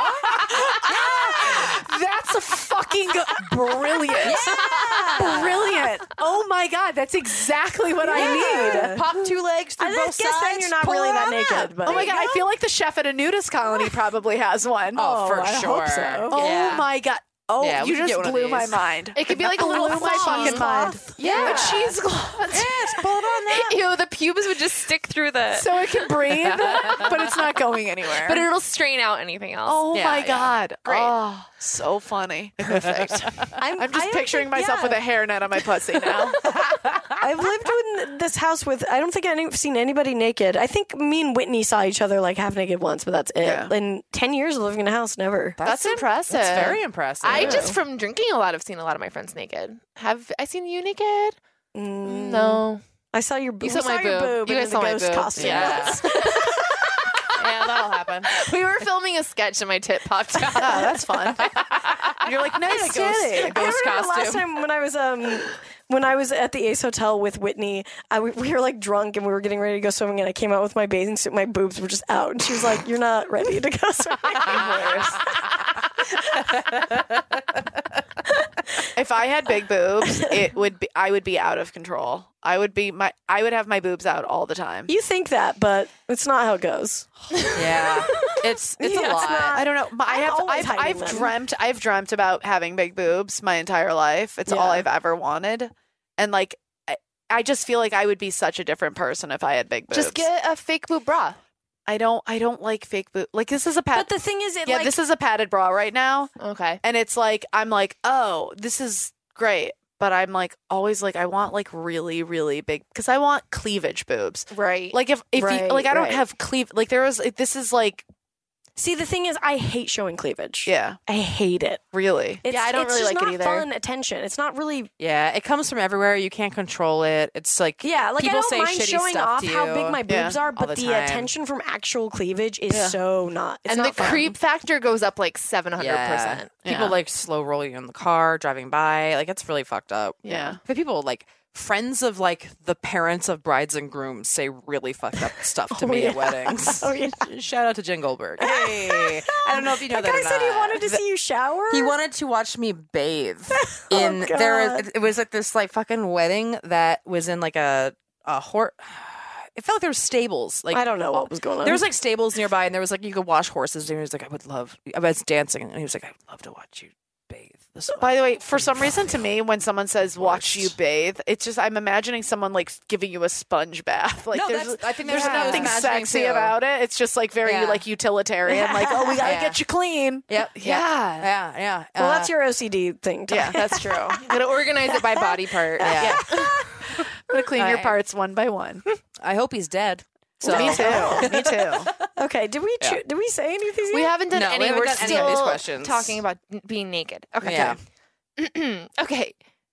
Speaker 8: That's a fucking brilliant. Brilliant. Oh my God, that's exactly what I need.
Speaker 5: Pop two legs through
Speaker 4: I
Speaker 5: both
Speaker 4: guess
Speaker 5: sides.
Speaker 4: then you're not
Speaker 5: pull
Speaker 4: really
Speaker 5: it
Speaker 4: that
Speaker 5: on
Speaker 4: naked.
Speaker 5: up.
Speaker 4: But
Speaker 8: Oh my God, I feel like the chef at a nudist colony probably has one.
Speaker 5: Oh, for
Speaker 4: I
Speaker 5: sure.
Speaker 4: hope so.
Speaker 8: Oh
Speaker 5: Yeah.
Speaker 8: my God. Oh,
Speaker 5: Yeah, we
Speaker 8: you
Speaker 5: could get
Speaker 8: just
Speaker 5: one of
Speaker 8: blew my
Speaker 5: these.
Speaker 8: mind.
Speaker 6: It could be like a little
Speaker 8: Blew my fucking mind.
Speaker 6: Yeah.
Speaker 8: A cheesecloth.
Speaker 5: Yes, pull it on that.
Speaker 6: Ew, the pubes would just stick through the.
Speaker 8: So it can breathe, but it's not going anywhere.
Speaker 6: But it'll strain out anything else.
Speaker 8: oh
Speaker 5: Yeah,
Speaker 8: my
Speaker 5: yeah.
Speaker 8: God.
Speaker 6: Great.
Speaker 8: Oh, so funny.
Speaker 5: Perfect.
Speaker 8: I'm just picturing myself with a hairnet on my pussy now.
Speaker 4: I I've lived in this house with, I don't think I've seen anybody naked. I think me and Whitney saw each other like half naked once, but that's it.
Speaker 8: Yeah.
Speaker 4: In 10 years of living in a house, never.
Speaker 8: That's impressive.
Speaker 5: That's very impressive.
Speaker 6: I just, from drinking a lot, have seen a lot of my friends naked. Have I seen you naked?
Speaker 4: Mm,
Speaker 6: No.
Speaker 4: I saw your boob.
Speaker 6: You saw my
Speaker 4: your
Speaker 6: boob. You
Speaker 4: in
Speaker 6: guys
Speaker 4: the
Speaker 6: saw my
Speaker 4: ghost
Speaker 6: boob.
Speaker 4: costume.
Speaker 6: Yeah.
Speaker 5: Yeah, that'll happen.
Speaker 6: We were filming a sketch and my tit popped out.
Speaker 8: Oh, that's fun. And you're like, nice titty.
Speaker 4: I remember last time when I was at the Ace Hotel with Whitney, we were like drunk and we were getting ready to go swimming, and I came out with my bathing suit. My boobs were just out, and she was like, "You're not ready to go swimming."
Speaker 8: If I had big boobs, I would be out of control. I would have my boobs out all the time.
Speaker 4: You think that, but it's not how it goes.
Speaker 5: Yeah, it's
Speaker 4: Yeah,
Speaker 5: a
Speaker 4: it's
Speaker 5: lot.
Speaker 4: not-
Speaker 8: I don't know. I've dreamt about having big boobs my entire life. It's all
Speaker 4: Yeah.
Speaker 8: I've ever wanted, and like I just feel like I would be such a different person if I had big boobs.
Speaker 6: Just get a fake boob bra.
Speaker 8: I don't like fake boob. Like this is a
Speaker 4: But the thing is,
Speaker 8: this is a padded bra right now,
Speaker 6: Okay.
Speaker 8: and it's like I'm like, oh, this is great. But I'm like always like I want like really really big because I want cleavage boobs.
Speaker 6: Right.
Speaker 8: Like if
Speaker 4: Right,
Speaker 8: you like I don't
Speaker 4: right.
Speaker 8: have like there was this is like
Speaker 4: See, the thing is, I hate showing cleavage.
Speaker 8: yeah
Speaker 4: I hate it.
Speaker 8: really
Speaker 6: Yeah, I don't
Speaker 4: it's
Speaker 6: really
Speaker 4: just
Speaker 6: like it
Speaker 4: not
Speaker 6: either.
Speaker 4: fun attention. It's not really.
Speaker 5: Yeah, it comes from everywhere. You can't control it. It's like
Speaker 4: Yeah, like
Speaker 5: people
Speaker 4: I don't
Speaker 5: say
Speaker 4: mind
Speaker 5: shitty
Speaker 4: showing
Speaker 5: stuff
Speaker 4: off
Speaker 5: to
Speaker 4: how
Speaker 5: you.
Speaker 4: big my boobs
Speaker 8: Yeah,
Speaker 4: are,
Speaker 5: all
Speaker 4: but
Speaker 5: the
Speaker 4: the
Speaker 5: time.
Speaker 4: attention from actual cleavage is so not. It's
Speaker 6: and
Speaker 4: not
Speaker 6: the
Speaker 4: fun.
Speaker 6: creep factor goes up like 700%.
Speaker 5: Yeah. People
Speaker 8: Yeah.
Speaker 5: like slow roll you in the car, driving by. Like it's really fucked up.
Speaker 8: Yeah.
Speaker 5: But people like friends of like the parents of brides and grooms say really fucked up stuff to me at weddings.
Speaker 4: Oh yeah.
Speaker 5: Shout out to Jen Goldberg. Hey, I don't know if you know
Speaker 4: That
Speaker 5: that.
Speaker 4: guy
Speaker 5: or
Speaker 4: said he
Speaker 5: not.
Speaker 4: wanted to see you shower.
Speaker 5: He wanted to watch me bathe in
Speaker 4: God.
Speaker 5: it was like this like fucking wedding that was in like a horse. It felt like there were stables. Like
Speaker 4: I don't know what was going on.
Speaker 5: there was like stables nearby, and there was like you could wash horses. And he was like, I was dancing, and he was like, I would love to watch you bathe. This
Speaker 8: By the way, for some reason to me, when someone says "watch you bathe," it's just I'm imagining someone like giving you a sponge bath. Like
Speaker 5: No,
Speaker 8: there's,
Speaker 5: I think
Speaker 8: there's
Speaker 5: that's what I was
Speaker 8: nothing
Speaker 5: imagining,
Speaker 8: sexy
Speaker 5: too.
Speaker 8: about it. It's just like very
Speaker 5: Yeah.
Speaker 8: like utilitarian. Like oh, we gotta
Speaker 5: Yeah.
Speaker 8: get you clean.
Speaker 5: Yep.
Speaker 8: Yeah.
Speaker 5: Yeah.
Speaker 4: well, that's your OCD thing.
Speaker 8: Yeah, that's true.
Speaker 6: I'm going to organize it by body part.
Speaker 5: Yeah.
Speaker 8: I'm gonna clean your parts one by one.
Speaker 5: I hope he's dead. So
Speaker 8: Me too. Me too.
Speaker 4: Okay. Did we did we say anything?
Speaker 6: We
Speaker 4: yet?
Speaker 6: haven't done
Speaker 5: No, we
Speaker 6: any.
Speaker 5: haven't
Speaker 6: We're
Speaker 5: done any
Speaker 6: still
Speaker 5: of these questions.
Speaker 6: talking about being naked. Okay.
Speaker 5: Yeah.
Speaker 6: Okay.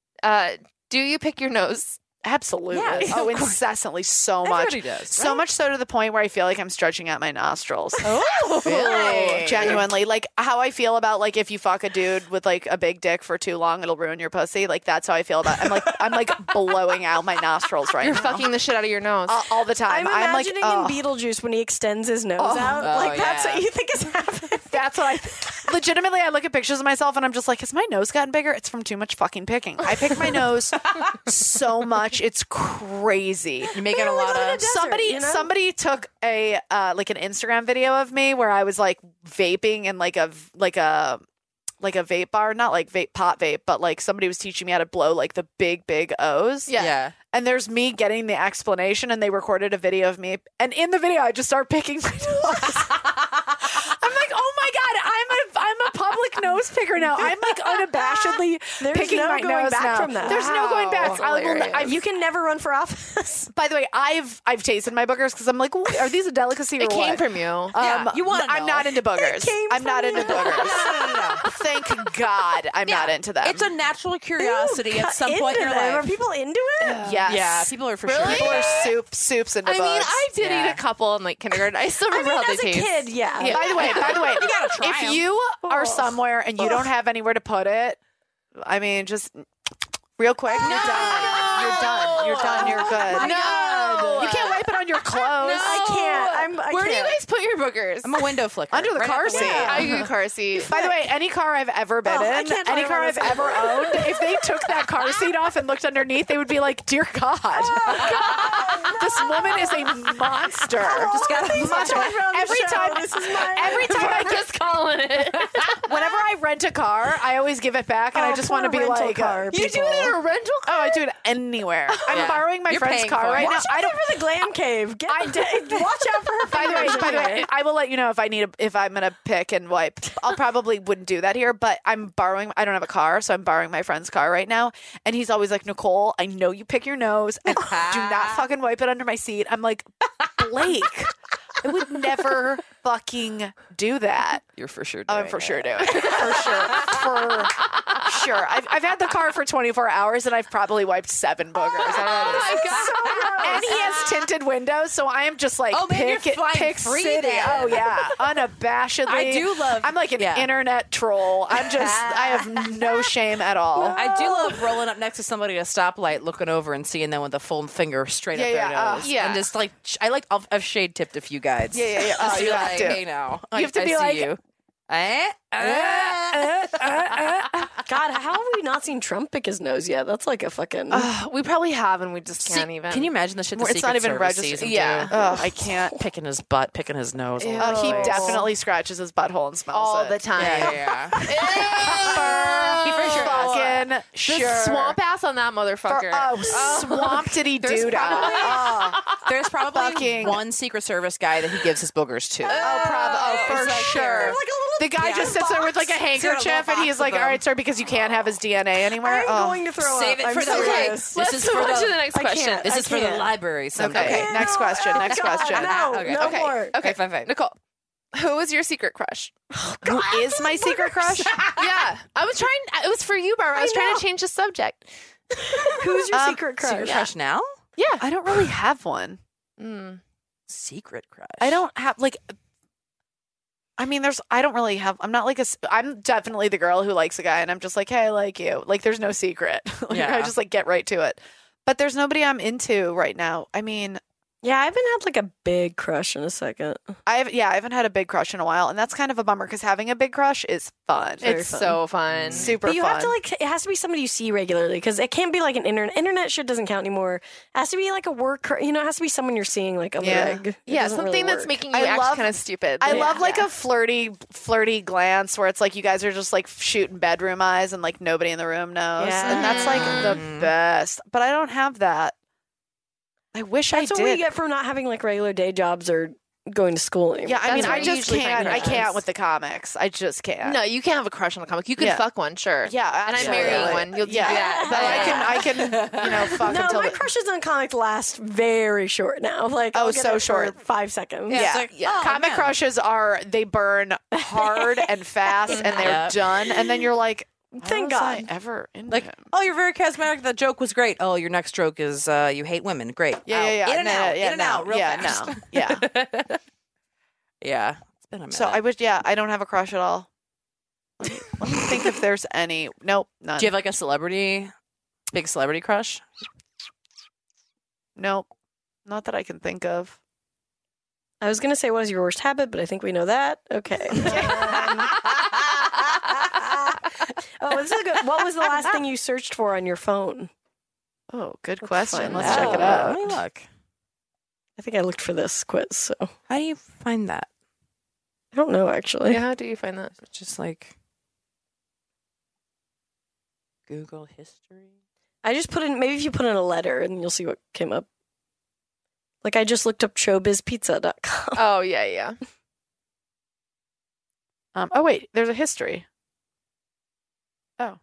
Speaker 6: Do you pick your nose?
Speaker 8: Absolutely.
Speaker 5: Yes,
Speaker 8: oh,
Speaker 5: of course.
Speaker 8: incessantly so much.
Speaker 5: Everybody does,
Speaker 8: So
Speaker 5: right?
Speaker 8: much so to the point where I feel like I'm stretching out my nostrils.
Speaker 5: Oh, really?
Speaker 8: Genuinely. Like how I feel about like if you fuck a dude with like a big dick for too long, it'll ruin your pussy. Like that's how I feel about I'm like blowing out my nostrils right
Speaker 6: You're
Speaker 8: now.
Speaker 6: fucking the shit out of your nose.
Speaker 8: all the time.
Speaker 4: I'm
Speaker 8: like
Speaker 4: imagining
Speaker 8: oh,
Speaker 4: in Beetlejuice when he extends his nose out.
Speaker 5: Oh,
Speaker 4: Like that's
Speaker 5: yeah.
Speaker 4: what you think is happening.
Speaker 8: that's what I legitimately I look at pictures of myself and I'm just like, has my nose gotten bigger? It's from too much fucking picking. I pick my nose so much. It's crazy.
Speaker 5: You're making a lot of.
Speaker 8: Somebody took a like an Instagram video of me where I was like vaping in like a vape bar, not like pot vape, but like somebody was teaching me how to blow like the big O's.
Speaker 5: Yeah.
Speaker 8: And there's me getting the explanation, and they recorded a video of me. And in the video, I just start picking my nose. I'm like, oh my god, I'm a public nose picker now. I'm like unabashedly picking
Speaker 4: no
Speaker 8: my
Speaker 4: going
Speaker 8: nose
Speaker 4: back
Speaker 8: now.
Speaker 4: from that.
Speaker 8: There's no going back.
Speaker 6: Hilarious.
Speaker 4: You can never run for office.
Speaker 8: By the way, I've tasted my boogers because I'm like, are these a delicacy or
Speaker 6: it came
Speaker 8: what?
Speaker 6: from you.
Speaker 5: Yeah, you wanna
Speaker 8: I'm
Speaker 5: know.
Speaker 8: not into boogers.
Speaker 4: came
Speaker 8: I'm not
Speaker 4: from
Speaker 8: into
Speaker 4: you.
Speaker 8: boogers. Thank God I'm not into them.
Speaker 5: It's a natural curiosity at some point in your
Speaker 4: Are
Speaker 5: life.
Speaker 4: people into it?
Speaker 8: yes.
Speaker 5: Yeah, people are for
Speaker 6: Really?
Speaker 5: sure.
Speaker 8: People are soups into
Speaker 6: I mean,
Speaker 8: bugs.
Speaker 6: I did
Speaker 5: Yeah.
Speaker 6: eat a couple in like kindergarten. I still remember how
Speaker 4: as
Speaker 6: they
Speaker 4: a
Speaker 6: taste.
Speaker 4: kid, yeah.
Speaker 8: By the way,
Speaker 5: You gotta try
Speaker 8: if
Speaker 5: 'em.
Speaker 8: you are somewhere and you don't have anywhere to put it, I mean, just real quick, you're done. You're done. You're done. You're good.
Speaker 6: No.
Speaker 8: You can't wipe it on your clothes.
Speaker 4: I can't. I
Speaker 6: Where do you
Speaker 4: can't.
Speaker 6: guys put your boogers?
Speaker 5: I'm a window flicker.
Speaker 8: Under the
Speaker 5: Right
Speaker 8: car
Speaker 5: out the
Speaker 8: seat.
Speaker 5: window.
Speaker 6: I do car seat.
Speaker 8: By the way, any car I've ever been
Speaker 4: I
Speaker 8: in,
Speaker 4: can't
Speaker 8: any
Speaker 4: talk
Speaker 8: car
Speaker 4: about
Speaker 8: I've
Speaker 4: this.
Speaker 8: ever owned, if they took that car seat off and looked underneath, they would be like, "Dear God, this woman is a monster." Just got a monster. Every time,
Speaker 4: This is my
Speaker 8: every time I
Speaker 6: I'm just calling it.
Speaker 8: whenever I I rent a car, I always give it back, and I just want to be like,
Speaker 4: car.
Speaker 6: You do it in a rental car?
Speaker 8: oh, I do it anywhere. I'm
Speaker 5: Yeah.
Speaker 8: borrowing my
Speaker 5: You're
Speaker 8: friend's
Speaker 5: paying
Speaker 8: car
Speaker 5: for it.
Speaker 8: right now.
Speaker 4: Watch out for the glam cave. Watch out for her.
Speaker 8: By the way, I will let you know if I'm gonna pick and wipe. I'll probably wouldn't do that here, but I don't have a car, so I'm borrowing my friend's car right now. And he's always like, Nicole, I know you pick your nose, and do not fucking wipe it under my seat. I'm like, Blake, I would never fucking do that.
Speaker 5: You're for sure
Speaker 8: Oh,
Speaker 5: doing
Speaker 8: I'm for
Speaker 5: it.
Speaker 8: sure doing it. For sure. I've had the car for 24 hours and I've probably wiped 7 boogers.
Speaker 6: my God.
Speaker 8: And he has tinted windows, so I am just like
Speaker 5: Oh, man, you're flying
Speaker 8: pick
Speaker 5: free
Speaker 8: city.
Speaker 5: then.
Speaker 8: Oh yeah, unabashedly.
Speaker 5: I do love-
Speaker 8: I'm like an
Speaker 5: yeah.
Speaker 8: internet troll. I have no shame at all.
Speaker 5: I do love rolling up next to somebody at a stoplight, looking over and seeing them with a full finger straight up their
Speaker 8: Yeah,
Speaker 5: nose.
Speaker 6: yeah.
Speaker 5: And just like, I've shade tipped a few guides.
Speaker 8: Yeah.
Speaker 5: Just
Speaker 8: Oh,
Speaker 5: to be
Speaker 8: you
Speaker 5: like,
Speaker 8: have to.
Speaker 5: hey now.
Speaker 8: You have to
Speaker 5: I
Speaker 8: be
Speaker 5: see
Speaker 8: like,
Speaker 5: you.
Speaker 4: God, how have we not seen Trump pick his nose yet? That's like a fucking.
Speaker 6: We probably have, and we just can't even.
Speaker 5: Can you imagine the shit the
Speaker 8: It's
Speaker 5: Secret
Speaker 8: not even
Speaker 5: Service
Speaker 8: registered.
Speaker 5: sees him
Speaker 6: Yeah.
Speaker 5: do?
Speaker 8: Ugh, I can't.
Speaker 5: Picking his butt, picking his nose.
Speaker 6: Ew.
Speaker 5: all over
Speaker 8: He
Speaker 5: the place.
Speaker 8: definitely scratches his butthole and smells
Speaker 6: all
Speaker 8: it.
Speaker 6: the time?
Speaker 5: Yeah.
Speaker 8: He for sure fucking
Speaker 6: The
Speaker 8: sure.
Speaker 6: swamp ass on that motherfucker.
Speaker 8: Swamp did he do
Speaker 5: There's probably
Speaker 8: Fucking-
Speaker 5: one Secret Service guy that he gives his boogers to.
Speaker 8: For sure. The guy just sits there with like a handkerchief and he's like, all right, sir, because you can't have his DNA anywhere.
Speaker 4: I'm going to throw
Speaker 5: Save
Speaker 4: up.
Speaker 5: it for
Speaker 4: I'm
Speaker 5: the
Speaker 4: serious.
Speaker 6: Let's
Speaker 5: This is
Speaker 6: move
Speaker 5: for
Speaker 6: on to
Speaker 5: the
Speaker 6: the next
Speaker 4: I
Speaker 6: question.
Speaker 4: can't.
Speaker 5: This is for the
Speaker 4: can't.
Speaker 5: library someday.
Speaker 8: Okay, next question. Next
Speaker 4: God,
Speaker 8: question.
Speaker 4: No,
Speaker 5: Okay.
Speaker 4: no
Speaker 6: Okay.
Speaker 4: more.
Speaker 6: Okay,
Speaker 5: fine.
Speaker 6: Nicole, who is your secret crush?
Speaker 8: Who is my secret crush?
Speaker 6: Yeah, I was trying. It was for you, Barbara. I was trying to change the subject.
Speaker 4: Who's your secret crush?
Speaker 5: Secret crush now?
Speaker 6: Yeah.
Speaker 8: I don't really have one.
Speaker 5: Secret crush.
Speaker 8: I don't have like. I mean, I don't really have. I'm not like I'm definitely the girl who likes a guy, and I'm just like, hey, I like you. Like, there's no secret. Like,
Speaker 5: Yeah.
Speaker 8: I just like get right to it. But there's nobody I'm into right now. I mean,
Speaker 4: Yeah, I haven't had like a big crush in a second.
Speaker 8: I haven't had a big crush in a while, and that's kind of a bummer because having a big crush is fun.
Speaker 6: It's
Speaker 4: fun.
Speaker 6: so fun.
Speaker 8: super
Speaker 4: But you
Speaker 8: fun.
Speaker 4: have to like, it has to be somebody you see regularly because it can't be like an internet shit doesn't count anymore. It has to be like a work, it has to be someone you're seeing like on the
Speaker 8: Yeah.
Speaker 4: reg. It
Speaker 6: Yeah,
Speaker 4: doesn't
Speaker 6: something
Speaker 4: really
Speaker 6: that's
Speaker 4: work.
Speaker 6: making you
Speaker 8: I
Speaker 6: act
Speaker 8: love-
Speaker 6: kind of stupid.
Speaker 8: I love like a flirty glance where it's like you guys are just like shooting bedroom eyes and like nobody in the room knows.
Speaker 4: Yeah.
Speaker 8: And that's like the best. But I don't have that. I wish
Speaker 4: That's
Speaker 8: I
Speaker 4: what
Speaker 8: did.
Speaker 4: we get from not having like regular day jobs or going to school anymore.
Speaker 8: Yeah, I mean,
Speaker 6: That's where
Speaker 8: I
Speaker 6: you
Speaker 8: just
Speaker 6: usually find
Speaker 8: can't. I
Speaker 6: crushes.
Speaker 8: can't with the comics. I just can't.
Speaker 6: No, you can't have a crush on a comic. You can
Speaker 8: Yeah.
Speaker 6: fuck one, sure.
Speaker 8: Yeah,
Speaker 6: And I'm
Speaker 8: absolutely.
Speaker 6: marrying one. You'll do
Speaker 8: Yeah.
Speaker 6: that.
Speaker 8: But I can, fuck
Speaker 4: No,
Speaker 8: until
Speaker 4: my
Speaker 8: the-
Speaker 4: crushes on comics last very short now. Like,
Speaker 8: Oh,
Speaker 4: I'll get
Speaker 8: so
Speaker 4: it for
Speaker 8: short.
Speaker 4: 5 seconds.
Speaker 8: Yeah,
Speaker 5: It's like, oh,
Speaker 8: comic
Speaker 5: man.
Speaker 8: crushes they burn hard and fast, and they're
Speaker 5: Yeah.
Speaker 8: done. And then you're like,
Speaker 4: Thank
Speaker 8: how was
Speaker 4: God.
Speaker 8: I ever into
Speaker 5: Like,
Speaker 8: him?
Speaker 5: oh, you're very charismatic. That joke was great. Oh, your next joke is you hate women. Great.
Speaker 8: Yeah.
Speaker 5: In and
Speaker 8: No,
Speaker 5: out.
Speaker 8: yeah,
Speaker 5: In and out. Real
Speaker 8: yeah,
Speaker 5: fast.
Speaker 8: no, yeah.
Speaker 5: Yeah. It's been a minute.
Speaker 8: So I wish, I don't have a crush at all. Let me think if there's any. Nope, none.
Speaker 5: Do you have like a big celebrity crush?
Speaker 8: Nope, not that I can think of.
Speaker 4: I was going to say, what is your worst habit? But I think we know that. Okay. This is a good. What was the last thing you searched for on your phone?
Speaker 8: Oh, good question.
Speaker 4: find
Speaker 8: Let's
Speaker 4: out.
Speaker 8: check it
Speaker 5: Let
Speaker 8: out.
Speaker 5: me look.
Speaker 4: I think I looked for this quiz, so I
Speaker 5: How do you find that?
Speaker 4: don't know actually.
Speaker 6: Yeah, how do you find that?
Speaker 5: Just like Google history.
Speaker 4: I just put in, maybe if you put in a letter and you'll see what came up. Like I just looked up showbizpizza.com.
Speaker 6: Oh, yeah.
Speaker 8: Oh wait, there's a history. Oh.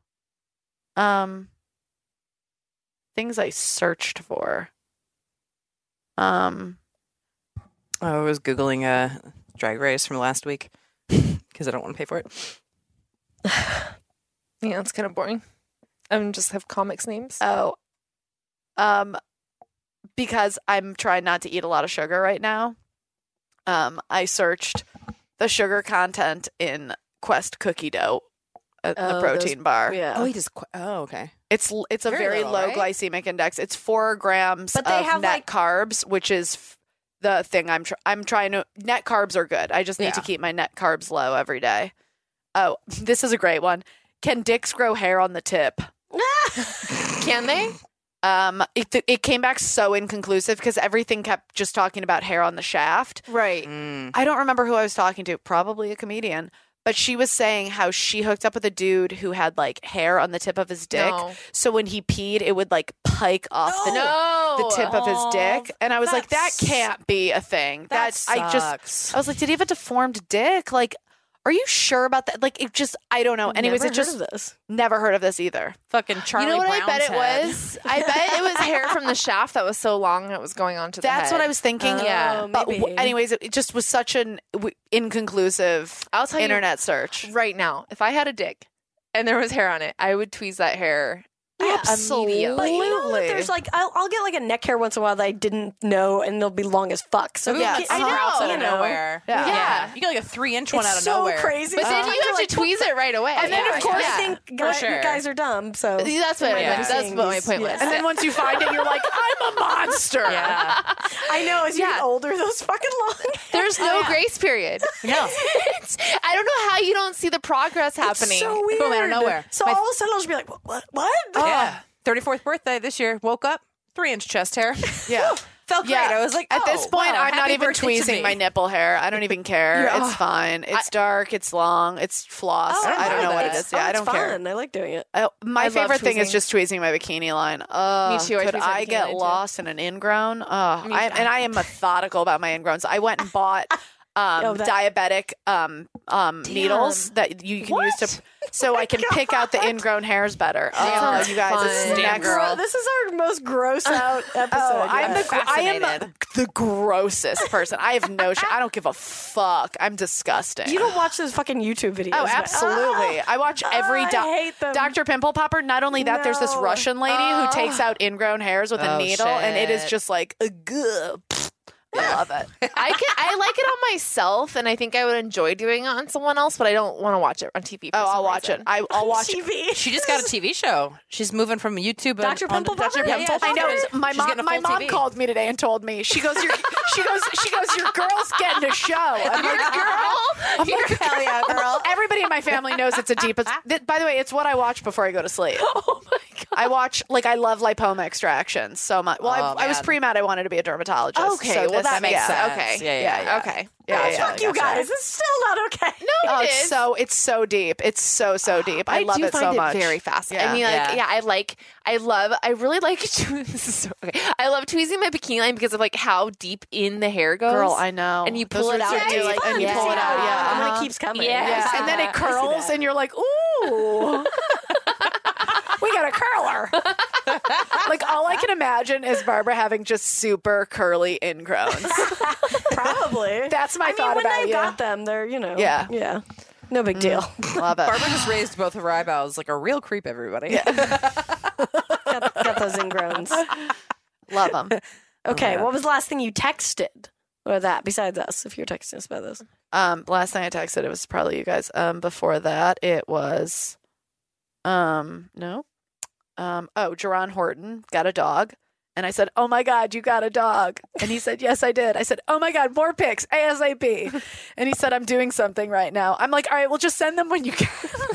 Speaker 8: Things I searched for.
Speaker 5: I was Googling a Drag Race from last week because I don't want to pay for it.
Speaker 6: Yeah, it's kind of boring. Just have comics names.
Speaker 8: Oh. Because I'm trying not to eat a lot of sugar right now. I searched the sugar content in Quest cookie dough at the
Speaker 4: Oh,
Speaker 8: protein bar.
Speaker 4: Yeah.
Speaker 5: Oh, he just. Okay.
Speaker 8: It's a
Speaker 5: Very
Speaker 8: very
Speaker 5: little,
Speaker 8: low
Speaker 5: right?
Speaker 8: glycemic index. It's 4 grams
Speaker 4: But they
Speaker 8: of
Speaker 4: have,
Speaker 8: net
Speaker 4: like-
Speaker 8: carbs, which is the thing I'm trying to. Net carbs are good. I just need to
Speaker 5: Yeah.
Speaker 8: keep my net carbs low every day. Oh, this is a great one. Can dicks grow hair on the tip?
Speaker 6: Can they?
Speaker 8: It came back so inconclusive because everything kept just talking about hair on the shaft.
Speaker 6: Right.
Speaker 8: I don't remember who I was talking to. Probably a comedian. But she was saying how she hooked up with a dude who had like hair on the tip of his dick.
Speaker 6: No.
Speaker 8: So when he peed, it would like pike off the tip of his dick. And I was like, that can't be a thing.
Speaker 5: That
Speaker 8: I was like, did he have a deformed dick? Like, are you sure about that? Like, it just, I don't know. Anyways,
Speaker 4: Never
Speaker 8: it just
Speaker 4: heard of this.
Speaker 8: never heard of this either.
Speaker 5: Fucking Charlie
Speaker 6: You know what I bet
Speaker 5: Brown's
Speaker 6: it
Speaker 5: head.
Speaker 6: was? I bet it was hair from the shaft that was so long it was going on to the
Speaker 8: That's
Speaker 6: head.
Speaker 8: what I was thinking.
Speaker 6: Yeah.
Speaker 8: But
Speaker 4: maybe.
Speaker 8: anyways, it just was such an inconclusive
Speaker 6: I'll tell you
Speaker 8: internet search.
Speaker 6: right now, if I had a dick and there was hair on it, I would tweeze that hair.
Speaker 8: Absolutely.
Speaker 4: But you know that there's like I'll get like a neck hair once in a while that I didn't know, and they'll be long as fuck. So
Speaker 8: Yeah,
Speaker 4: you
Speaker 8: I know.
Speaker 5: Sprouts out
Speaker 4: you
Speaker 5: of
Speaker 4: know.
Speaker 5: nowhere.
Speaker 8: Yeah.
Speaker 5: You get like a 3-inch one
Speaker 4: It's
Speaker 5: out of
Speaker 4: so
Speaker 5: nowhere.
Speaker 4: crazy.
Speaker 6: But then you have to tweeze it right away.
Speaker 4: And then of course
Speaker 6: yeah.
Speaker 4: I think
Speaker 5: For sure.
Speaker 4: guys are dumb. So
Speaker 6: That's what I
Speaker 5: Yeah.
Speaker 6: meant. That's what my point was.
Speaker 8: And then once you find it, you're like, I'm a monster.
Speaker 5: Yeah.
Speaker 4: I know as you
Speaker 6: Yeah.
Speaker 4: get older, those fucking long.
Speaker 6: There's no grace period.
Speaker 5: No.
Speaker 6: I don't know how you don't see the progress happening.
Speaker 4: It's so weird.
Speaker 5: Boom, out of nowhere.
Speaker 4: So all of a sudden I'll just be like, what?
Speaker 5: Yeah. 34th birthday this year. Woke up, 3-inch chest hair.
Speaker 8: Yeah.
Speaker 5: Felt great. I was like,
Speaker 8: at this point,
Speaker 5: wow,
Speaker 8: I'm not
Speaker 5: happy
Speaker 8: even
Speaker 5: birthday to me.
Speaker 8: tweezing my nipple hair. I don't even care. It's fine. It's dark. It's long. It's floss. I don't know what it is. Yeah, I don't care.
Speaker 4: I like doing it.
Speaker 8: My
Speaker 6: love
Speaker 8: favorite thing is
Speaker 6: tweezing.
Speaker 8: just tweezing my bikini line.
Speaker 6: Me too. I
Speaker 8: Could
Speaker 6: tweeze my
Speaker 8: I
Speaker 6: bikini
Speaker 8: get
Speaker 6: line, too.
Speaker 8: lost in an ingrown? I am methodical about my ingrowns. I went and bought diabetic needles that you can use to, so I can pick out the ingrown hairs better. Oh, you guys, it's
Speaker 6: fun.
Speaker 8: next.
Speaker 5: Girl.
Speaker 4: This is our most gross out episode.
Speaker 8: I am
Speaker 5: Fascinated.
Speaker 8: the grossest person. I have no. I don't give a fuck. I'm disgusting.
Speaker 4: You don't watch those fucking YouTube videos.
Speaker 8: Oh, absolutely. I watch every
Speaker 4: I hate them.
Speaker 8: Dr. Pimple Popper. Not only that, there's this
Speaker 4: No.
Speaker 8: Russian lady who takes out ingrown hairs with a
Speaker 5: Oh,
Speaker 8: needle, and it is
Speaker 5: shit.
Speaker 8: just like, ugh. I love it.
Speaker 6: I like it on myself, and I think I would enjoy doing it on someone else, but I don't want to watch it on TV.
Speaker 8: Oh, I'll watch it. I'll watch it.
Speaker 4: TV.
Speaker 5: She just got a TV show. She's moving from YouTube.
Speaker 4: Dr. Pimple
Speaker 5: Dr.
Speaker 4: Popper?
Speaker 5: Pimple.
Speaker 8: I know.
Speaker 5: Popper.
Speaker 8: My
Speaker 5: She's getting a
Speaker 8: mom
Speaker 5: full TV.
Speaker 8: called me today and told me she goes, your girl's getting a show. I'm like,
Speaker 5: Hell yeah, girl.
Speaker 8: everybody in my family knows it's a deep. By the way, it's what I watch before I go to sleep. Oh my god! I watch I love lipoma extractions so much. Well, I was
Speaker 5: man.
Speaker 8: pre-med. I wanted to be a dermatologist.
Speaker 6: Okay,
Speaker 8: so
Speaker 6: well, that makes sense.
Speaker 5: Okay.
Speaker 6: Okay.
Speaker 5: Yeah.
Speaker 6: Okay.
Speaker 4: Fuck you guys. It's still not okay.
Speaker 6: No,
Speaker 8: Oh,
Speaker 6: it is.
Speaker 8: it's so deep. It's so deep. I love
Speaker 6: do
Speaker 8: it
Speaker 6: find
Speaker 8: so
Speaker 6: it
Speaker 8: much.
Speaker 6: very fast.
Speaker 8: Yeah.
Speaker 6: I mean, I really like. This is so okay. I love tweezing my bikini line because of like how deep in the hair goes.
Speaker 8: Girl, I know.
Speaker 6: And you
Speaker 8: Those
Speaker 6: pull it
Speaker 8: roots
Speaker 6: out
Speaker 8: are
Speaker 6: and you're
Speaker 8: deep,
Speaker 6: like,
Speaker 8: and you
Speaker 6: yeah.
Speaker 8: pull it out. Yeah.
Speaker 4: And then it keeps coming.
Speaker 6: Yeah.
Speaker 8: Yeah, and then it curls, and you're like, ooh. We got a curler. Like, all I can imagine is Barbara having just super curly ingrowns.
Speaker 4: Probably.
Speaker 8: That's my
Speaker 4: I mean,
Speaker 8: thought
Speaker 4: when
Speaker 8: about
Speaker 4: I
Speaker 8: you.
Speaker 4: got them, they're,
Speaker 8: Yeah.
Speaker 4: Yeah. No big deal.
Speaker 8: Love it.
Speaker 5: Barbara just raised both of her eyebrows like a real creep, everybody.
Speaker 4: got those ingrowns.
Speaker 8: Love them.
Speaker 4: Okay, what was the last thing you texted? Or that, besides us, if you're texting us about this?
Speaker 8: Last night I texted, it was probably you guys. Before that, it was, no. Jerron Horton got a dog. And I said, oh my God, you got a dog. And he said, yes, I did. I said, oh my God, more pics, ASAP. And he said, I'm doing something right now. I'm like, all right, well, just send them when you can.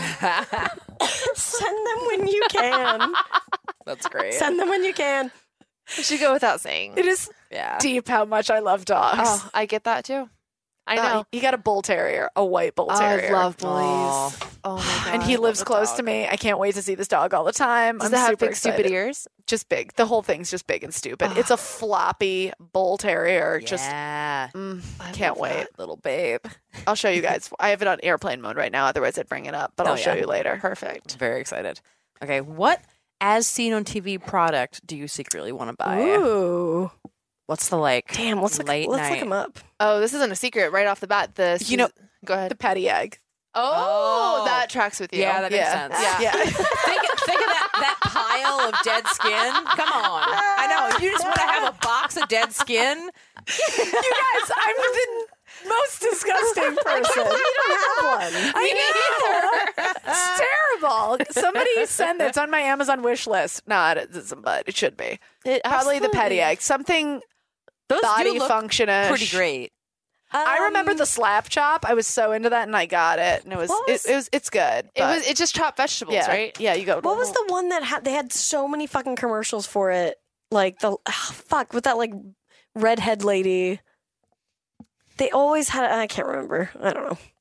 Speaker 4: Send them when you can.
Speaker 5: That's great.
Speaker 4: Send them when you can.
Speaker 6: It should go without saying.
Speaker 8: It is
Speaker 5: Yeah.
Speaker 8: deep how much I love dogs.
Speaker 6: Oh, I get that too. I know.
Speaker 8: He got a bull terrier, a white bull terrier.
Speaker 6: I love bullies. Oh my god.
Speaker 8: And he lives close to me. I can't wait to see this dog all the time.
Speaker 6: Does
Speaker 8: I'm
Speaker 6: it have
Speaker 8: super
Speaker 6: big stupid
Speaker 8: excited.
Speaker 6: ears?
Speaker 8: Just big. The whole thing's just big and stupid. It's a floppy bull terrier. Just
Speaker 5: Yeah.
Speaker 8: can't wait.
Speaker 5: Little babe.
Speaker 8: I'll show you guys. I have it on airplane mode right now. Otherwise, I'd bring it up. But I'll show
Speaker 5: yeah.
Speaker 8: you later.
Speaker 6: Perfect.
Speaker 5: Very excited. Okay, what as seen on TV product do you secretly want to buy?
Speaker 4: Ooh.
Speaker 5: What's the
Speaker 4: Damn, let's look
Speaker 5: night?
Speaker 4: them up.
Speaker 6: Oh, this isn't a secret right off the bat.
Speaker 8: You know-
Speaker 6: go ahead.
Speaker 8: The petty egg.
Speaker 6: Oh,
Speaker 5: Oh.
Speaker 6: that tracks with you.
Speaker 5: Yeah, that makes sense.
Speaker 8: Yeah.
Speaker 5: think of that pile of dead skin. Come on. I know. You just want to have a box of dead skin.
Speaker 8: You guys, I'm the most disgusting person.
Speaker 4: You don't have one.
Speaker 8: I know. It's terrible. Somebody send it. It's on my Amazon wish list. No, it isn't, but it should be. Probably the petty egg. Something
Speaker 5: Those
Speaker 8: body
Speaker 5: do look
Speaker 8: function-ish.
Speaker 5: pretty great.
Speaker 8: I remember the slap chop. I was so into that, and I got it, and it's good.
Speaker 6: It just chopped vegetables,
Speaker 8: yeah,
Speaker 6: right?
Speaker 8: Yeah, you go.
Speaker 4: What was the one that they had so many fucking commercials for it? Like with that like redhead lady. They always had. I can't remember. I don't know.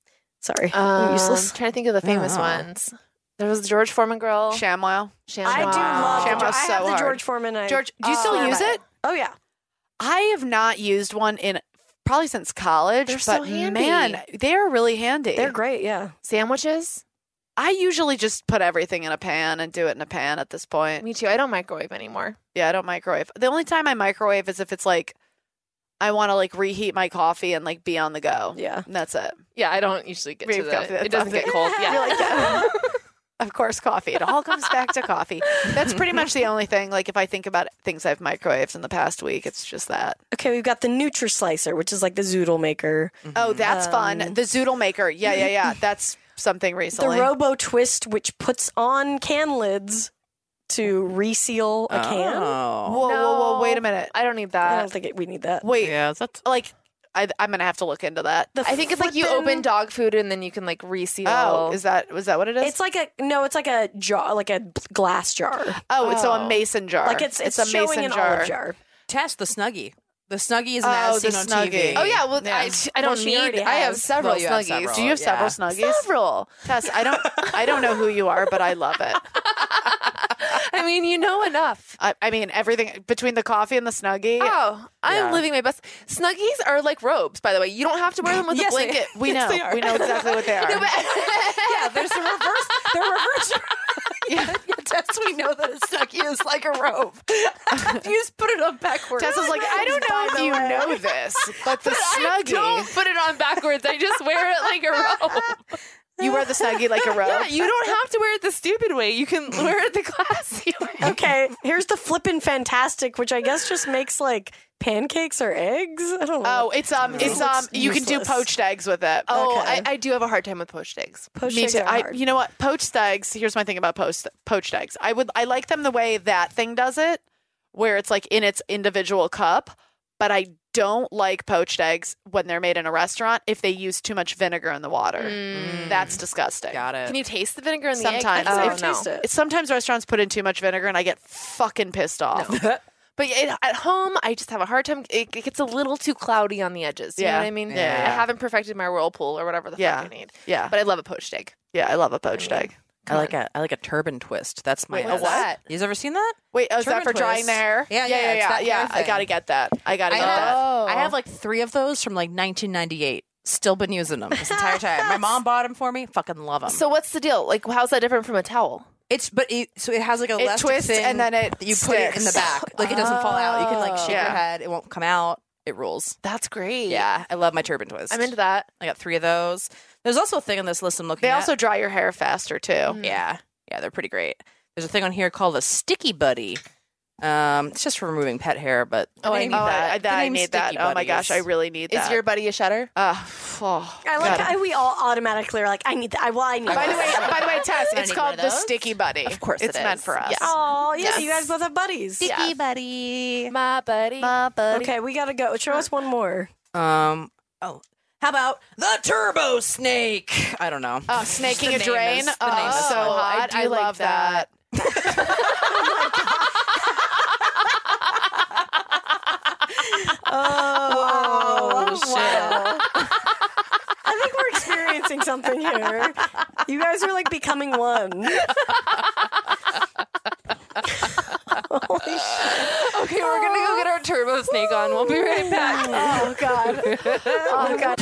Speaker 4: Sorry, I'm useless.
Speaker 6: Trying to think of the famous ones. There was the George Foreman grill.
Speaker 8: ShamWow.
Speaker 4: I do love
Speaker 8: ShamWow's
Speaker 4: I have
Speaker 8: so
Speaker 4: the
Speaker 8: hard.
Speaker 4: George Foreman.
Speaker 8: George, do you still use it?
Speaker 4: Oh yeah.
Speaker 8: I have not used one in probably since college.
Speaker 6: They're
Speaker 8: but
Speaker 6: so handy.
Speaker 8: man, they are really handy.
Speaker 4: They're great. Yeah.
Speaker 6: Sandwiches.
Speaker 8: I usually just put everything in a pan and do it in a pan at this point.
Speaker 6: Me too. I don't microwave anymore.
Speaker 8: Yeah, I don't microwave. The only time I microwave is if it's like I want to like reheat my coffee and like be on the go.
Speaker 4: Yeah.
Speaker 8: And that's it.
Speaker 6: Yeah, I don't usually get to
Speaker 8: Brave coffee,
Speaker 6: the. It doesn't
Speaker 8: that's
Speaker 6: get cold. Yeah.
Speaker 8: You're like that. Of course, coffee. It all comes back to coffee. That's pretty much the only thing. Like if I think about things I've microwaved in the past week, it's just that.
Speaker 4: Okay, we've got the Nutri-Slicer, which is like the zoodle maker.
Speaker 8: Oh, that's fun. The zoodle maker. Yeah. That's something
Speaker 4: The
Speaker 8: recently.
Speaker 4: Robo Twist, which puts on can lids to reseal a can.
Speaker 5: Oh.
Speaker 8: Whoa, wait a minute.
Speaker 6: I don't need
Speaker 4: I
Speaker 6: that.
Speaker 4: don't think we need that.
Speaker 8: Wait,
Speaker 5: Yeah, that's
Speaker 8: like I'm gonna have to look into that.
Speaker 6: I think it's like you
Speaker 4: flippin'-
Speaker 6: open dog food and then you can like reseal.
Speaker 8: Oh, was that what it is?
Speaker 4: It's like a jar, like a glass jar.
Speaker 8: so a mason jar.
Speaker 4: Like it's
Speaker 8: a
Speaker 4: showing
Speaker 8: mason
Speaker 4: an
Speaker 8: jar.
Speaker 4: olive jar.
Speaker 5: Tess, the Snuggie. The Snuggie is an
Speaker 8: Oh,
Speaker 5: as
Speaker 8: the
Speaker 5: seen on
Speaker 8: Snuggie.
Speaker 5: TV.
Speaker 6: Oh yeah, well
Speaker 8: Yeah.
Speaker 6: I don't
Speaker 4: Well, she
Speaker 6: need.
Speaker 4: already
Speaker 6: I have
Speaker 4: has.
Speaker 6: several
Speaker 5: Well, you have
Speaker 6: Snuggies.
Speaker 5: several.
Speaker 8: Do you have
Speaker 5: Yeah.
Speaker 8: several Snuggies?
Speaker 6: Several.
Speaker 8: Tess, I don't know who you are, but I love it.
Speaker 6: I mean, you know enough.
Speaker 8: I mean, everything between the coffee and the Snuggie.
Speaker 6: Oh, I'm
Speaker 5: Yeah.
Speaker 6: living my best. Snuggies are like robes, by the way. You don't have to wear them with
Speaker 5: Yes,
Speaker 6: a
Speaker 5: they-
Speaker 6: blanket.
Speaker 8: We
Speaker 5: Yes,
Speaker 8: know.
Speaker 5: they are.
Speaker 8: We know exactly what they are.
Speaker 6: No, but-
Speaker 5: Yeah, there's a reverse. The reverse. Yeah, Tess, we know that a Snuggie is like a robe. You just put it on backwards.
Speaker 8: Tess was like, I don't know if you know this, but the
Speaker 6: I
Speaker 8: Snuggie.
Speaker 6: don't put it on backwards. I just wear it like a robe.
Speaker 8: You wear the Snuggie like a robe.
Speaker 6: Yeah, you don't have to wear it the stupid way. You can wear it the classy way.
Speaker 4: Okay, here's the Flippin' Fantastic, which I guess just makes like pancakes or eggs. I don't know.
Speaker 8: Oh, it's you can do
Speaker 4: useless.
Speaker 8: poached eggs with it.
Speaker 6: Oh,
Speaker 4: Okay.
Speaker 6: I do have a hard time with poached eggs.
Speaker 4: Poached
Speaker 8: Me
Speaker 4: eggs
Speaker 8: too.
Speaker 4: are hard.
Speaker 8: You know what? Poached eggs. Here's my thing about poached eggs. I like them the way that thing does it, where it's like in its individual cup. But I don't like poached eggs when they're made in a restaurant if they use too much vinegar in the water. That's disgusting.
Speaker 5: Got it.
Speaker 6: Can you taste the vinegar in the
Speaker 8: Sometimes.
Speaker 6: egg?
Speaker 8: I
Speaker 6: Oh,
Speaker 8: can
Speaker 6: no.
Speaker 4: taste it.
Speaker 8: Sometimes restaurants put in too much vinegar, and I get fucking pissed off.
Speaker 6: But at home, I just have a hard time. It gets a little too cloudy on the edges. You know
Speaker 8: Yeah.
Speaker 6: what I mean?
Speaker 5: Yeah.
Speaker 6: I haven't perfected my whirlpool or whatever the
Speaker 8: Yeah.
Speaker 6: fuck I need.
Speaker 8: Yeah,
Speaker 6: But I love a poached egg.
Speaker 8: yeah, I love a poached egg.
Speaker 5: I like a turban twist. That's my.
Speaker 6: Wait, what's that?
Speaker 5: You guys ever seen that?
Speaker 8: Wait, is that
Speaker 5: Turban
Speaker 8: for drying
Speaker 5: twist.
Speaker 8: the hair?
Speaker 5: Yeah,
Speaker 8: yeah,
Speaker 5: it's that kind
Speaker 8: yeah.
Speaker 5: of
Speaker 8: I
Speaker 5: thing.
Speaker 8: gotta get that. I gotta
Speaker 5: I
Speaker 8: get that.
Speaker 6: Oh.
Speaker 5: I have like 3 of those from like 1998. Still been using them this entire time. My mom bought them for me. Fucking love them.
Speaker 6: So what's the deal? Like, how's that different from a towel?
Speaker 5: So it has like a
Speaker 8: It
Speaker 5: elastic
Speaker 8: twists
Speaker 5: thing
Speaker 8: and then it
Speaker 5: that you put it in the
Speaker 8: sticks.
Speaker 5: back. Like it doesn't fall out. You can like shake
Speaker 8: Yeah.
Speaker 5: your head. It won't come out. It rules.
Speaker 6: That's great.
Speaker 5: Yeah, I love my turban twist.
Speaker 6: I'm into that.
Speaker 5: I got 3 of those. There's also a thing on this list I'm looking
Speaker 8: They
Speaker 5: at.
Speaker 8: also dry your hair faster too.
Speaker 5: Yeah, they're pretty great. There's a thing on here called a Sticky Buddy. It's just for removing pet hair, but
Speaker 6: Oh, I need that.
Speaker 5: The
Speaker 8: I
Speaker 5: name's
Speaker 8: need that.
Speaker 5: Sticky
Speaker 8: Oh my gosh, I
Speaker 5: Buddies.
Speaker 8: really need that.
Speaker 6: Is your buddy a shutter?
Speaker 4: I like
Speaker 8: God.
Speaker 4: how we all automatically are like, I need that. I need
Speaker 8: By the
Speaker 4: that.
Speaker 8: way, Tess,
Speaker 6: I
Speaker 8: it's
Speaker 6: need
Speaker 8: called
Speaker 6: one of
Speaker 8: the
Speaker 6: those.
Speaker 8: Sticky Buddy.
Speaker 6: Of course
Speaker 8: it's
Speaker 6: it
Speaker 8: meant
Speaker 6: is.
Speaker 8: for us.
Speaker 6: Yes.
Speaker 4: Oh, yeah,
Speaker 6: Yes.
Speaker 4: you guys both have buddies.
Speaker 5: Sticky Buddy.
Speaker 6: My buddy.
Speaker 4: Okay, we gotta go. Show us one more.
Speaker 5: Oh, how about the Turbo Snake? I don't know.
Speaker 8: Snaking
Speaker 5: The
Speaker 8: a
Speaker 5: name
Speaker 8: drain.
Speaker 5: is- the name is
Speaker 8: So
Speaker 5: fun.
Speaker 8: hot.
Speaker 6: do
Speaker 8: I
Speaker 6: like
Speaker 8: love that.
Speaker 4: Oh, wow. I think we're experiencing something here. You guys are like becoming one. Holy shit.
Speaker 6: Okay, we're gonna go get our turbo snake on. We'll be right back.
Speaker 4: Oh, God. Oh, God.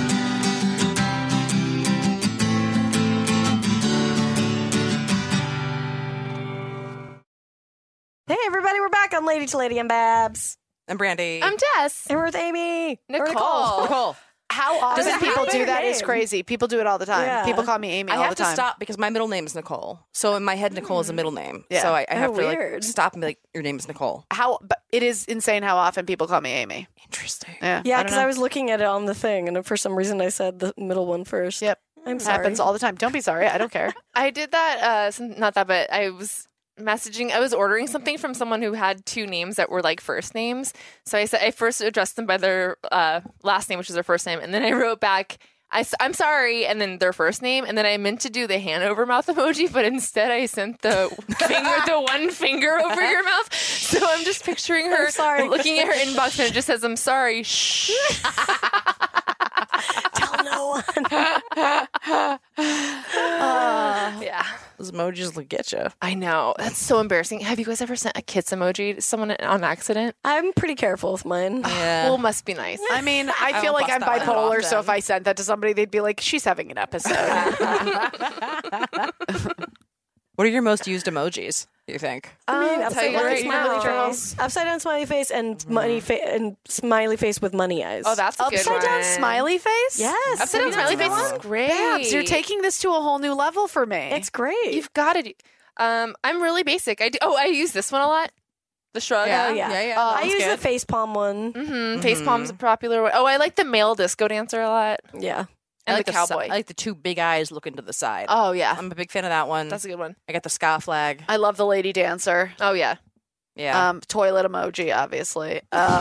Speaker 4: Hey, everybody, we're back on Lady to Lady and Babs.
Speaker 5: And Brandy.
Speaker 6: I'm Tess.
Speaker 4: And we're with Amy. Or
Speaker 6: Nicole.
Speaker 5: Nicole.
Speaker 8: How often
Speaker 4: Does it
Speaker 8: people
Speaker 4: have
Speaker 8: do
Speaker 4: your
Speaker 8: that is
Speaker 4: name?
Speaker 8: crazy. People do it all the time.
Speaker 4: Yeah.
Speaker 8: People call me Amy
Speaker 5: I
Speaker 8: all
Speaker 5: have
Speaker 8: the
Speaker 5: to
Speaker 8: time.
Speaker 5: stop because my middle name is Nicole. So in my head, Nicole is a middle name.
Speaker 8: Yeah.
Speaker 5: So I have to like
Speaker 4: weird.
Speaker 5: stop and be like, your name is Nicole.
Speaker 8: But it is insane how often people call me Amy.
Speaker 5: Interesting.
Speaker 8: Yeah,
Speaker 4: Yeah,
Speaker 8: don't
Speaker 4: because
Speaker 8: know.
Speaker 4: I was looking at it on the thing, and for some reason I said the middle one first.
Speaker 8: Yep.
Speaker 4: I'm sorry.
Speaker 8: Happens all the time. Don't be sorry. I don't care.
Speaker 6: I did that. Not that, but I was messaging. I was ordering something from someone who had 2 names that were like first names. So I said I first addressed them by their last name, which is their first name, and then I wrote back, I'm sorry, and then their first name, and then I meant to do the hand over mouth emoji, but instead I sent the one finger over your mouth. So I'm just picturing her
Speaker 4: sorry.
Speaker 6: looking at her inbox, and it just says, "I'm sorry." Shh.
Speaker 4: Tell no no one.
Speaker 6: Yeah.
Speaker 5: Those emojis will get you.
Speaker 6: I know. That's so embarrassing. Have you guys ever sent a kiss emoji to someone on accident?
Speaker 4: I'm pretty careful with mine.
Speaker 5: Yeah.
Speaker 6: Well, must be nice.
Speaker 8: I mean, I feel
Speaker 5: don't
Speaker 8: like I'm
Speaker 5: bust that one
Speaker 8: bipolar,
Speaker 5: often.
Speaker 8: so if I sent that to somebody, they'd be like, she's having an episode.
Speaker 5: What are your most used emojis, do you think?
Speaker 4: I mean,
Speaker 6: I'll tell you right now.
Speaker 4: Upside down smiley face and and smiley face with money eyes.
Speaker 6: Oh, that's a good
Speaker 8: Upside down
Speaker 6: one.
Speaker 8: smiley face?
Speaker 4: yes.
Speaker 6: Upside down
Speaker 4: Have you
Speaker 6: smiley
Speaker 4: not
Speaker 6: face
Speaker 4: seen
Speaker 6: is
Speaker 4: that
Speaker 6: great.
Speaker 8: Babs, you're taking this to a whole new level for me.
Speaker 4: one? It's great.
Speaker 6: You've got to do. I'm really basic. I use this one a lot. The shrug.
Speaker 5: Yeah.
Speaker 4: Oh, yeah. I
Speaker 5: That's
Speaker 4: use
Speaker 5: good.
Speaker 4: the face palm one.
Speaker 6: Facepalm's a popular one. Oh, I like the male disco dancer a lot.
Speaker 4: Yeah.
Speaker 6: And
Speaker 5: I like
Speaker 6: the cowboy.
Speaker 5: I like the two big eyes looking to the side.
Speaker 6: Oh, yeah.
Speaker 5: I'm a big fan of that one.
Speaker 6: That's a good one.
Speaker 5: I got the ska flag.
Speaker 8: I love the lady dancer.
Speaker 6: Oh, yeah.
Speaker 5: Yeah.
Speaker 8: Toilet emoji, obviously.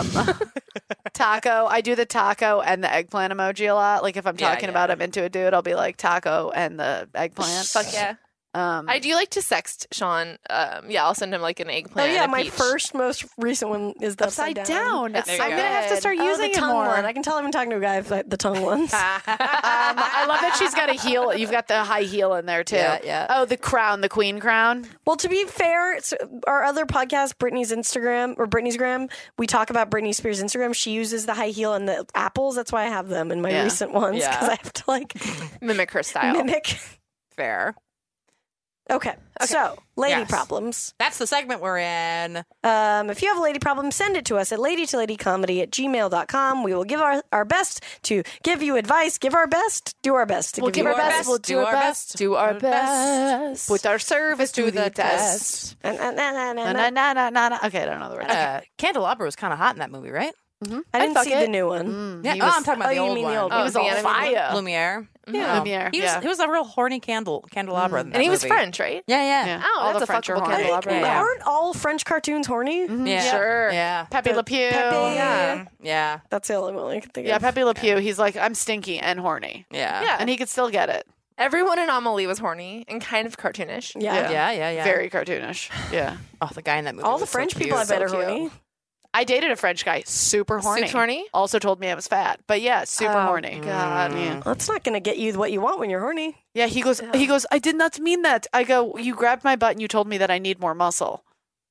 Speaker 8: Taco. I do the taco and the eggplant emoji a lot. Like if I'm
Speaker 5: Yeah,
Speaker 8: talking
Speaker 5: yeah.
Speaker 8: about I'm into a dude, I'll be like taco and the eggplant.
Speaker 6: Fuck yeah. I do like to sext Sean. Yeah, I'll send him like an
Speaker 4: Oh
Speaker 6: eggplant.
Speaker 4: yeah,
Speaker 6: and a
Speaker 4: my
Speaker 6: peach.
Speaker 4: most recent one is the
Speaker 8: upside down.
Speaker 6: There you
Speaker 8: I'm
Speaker 6: go.
Speaker 8: gonna have to start
Speaker 4: Oh,
Speaker 8: using
Speaker 4: the
Speaker 8: it
Speaker 4: tongue
Speaker 8: more.
Speaker 4: one. I can tell I've been talking to a guy with the tongue ones.
Speaker 8: I love that she's got a heel. You've got the high heel in there too.
Speaker 5: Yeah.
Speaker 8: Oh, the crown, the queen crown.
Speaker 4: Well, to be fair, our other podcast, Britney's Instagram or Britney's Gram, we talk about Britney Spears' Instagram. She uses the high heel and the apples. That's why I have them in my
Speaker 8: Yeah.
Speaker 4: recent ones
Speaker 5: Yeah.
Speaker 4: because I have to like
Speaker 6: Mimic her style.
Speaker 4: mimic.
Speaker 5: Fair.
Speaker 4: Okay, so lady
Speaker 5: Yes.
Speaker 4: problems.
Speaker 5: That's the segment we're in.
Speaker 4: If you have a lady problem, send it to us at ladytoladycomedy@gmail.com. We will give our best to give you advice, give our best, do our best to
Speaker 8: We'll
Speaker 4: give
Speaker 8: give
Speaker 4: you
Speaker 8: our
Speaker 4: advice.
Speaker 8: best. We'll do our best.
Speaker 6: Do our best.
Speaker 8: Put our service to the test.
Speaker 4: Na, na, na, na, na,
Speaker 8: Na,
Speaker 4: na.
Speaker 8: na, na, na, na. Okay, I don't know the words.
Speaker 5: Candelabra was kind of hot in that movie, right?
Speaker 4: I didn't
Speaker 8: fuck
Speaker 4: see
Speaker 8: it.
Speaker 4: the new one.
Speaker 5: Yeah.
Speaker 8: He was-
Speaker 5: I'm talking about
Speaker 4: oh,
Speaker 5: the
Speaker 4: you
Speaker 5: old
Speaker 4: mean
Speaker 5: one.
Speaker 4: the old
Speaker 8: He
Speaker 4: one.
Speaker 8: was
Speaker 6: the
Speaker 8: on
Speaker 6: animated
Speaker 8: fire.
Speaker 5: Lumiere.
Speaker 8: Lumiere,
Speaker 5: He
Speaker 8: yeah.
Speaker 5: was a real horny candelabra. In that
Speaker 6: And he was
Speaker 5: movie.
Speaker 6: French, right?
Speaker 5: Yeah.
Speaker 8: Yeah.
Speaker 6: Oh,
Speaker 8: All
Speaker 6: that's
Speaker 8: the
Speaker 6: a
Speaker 8: French are
Speaker 6: fuckable
Speaker 8: horny.
Speaker 6: candelabra.
Speaker 5: Yeah.
Speaker 4: Aren't all French cartoons horny?
Speaker 5: Yeah.
Speaker 8: Sure.
Speaker 5: Yeah.
Speaker 8: Pepe Le Pew.
Speaker 4: Pepe,
Speaker 6: Yeah.
Speaker 5: Yeah.
Speaker 4: That's the only one I can think
Speaker 8: Yeah,
Speaker 4: of.
Speaker 8: Pepe Le Pew. He's like, I'm stinky and horny.
Speaker 5: Yeah.
Speaker 6: Yeah.
Speaker 8: And he could still get it.
Speaker 6: Everyone in Amelie was horny and kind of cartoonish.
Speaker 4: Yeah.
Speaker 5: Yeah.
Speaker 8: Very cartoonish. Yeah.
Speaker 5: Oh, the guy in that movie.
Speaker 4: All the
Speaker 5: was so
Speaker 4: French people I
Speaker 5: cute.
Speaker 4: bet are
Speaker 6: So cute.
Speaker 4: horny.
Speaker 8: I dated a French guy, super horny.
Speaker 6: Super horny?
Speaker 8: Also told me I was fat. But yeah, super
Speaker 6: Oh,
Speaker 8: horny.
Speaker 6: God.
Speaker 8: Yeah.
Speaker 4: Well, that's not going to get you what you want when you're horny.
Speaker 8: Yeah, he goes, I did not mean that. I go, you grabbed my butt and you told me that I need more muscle.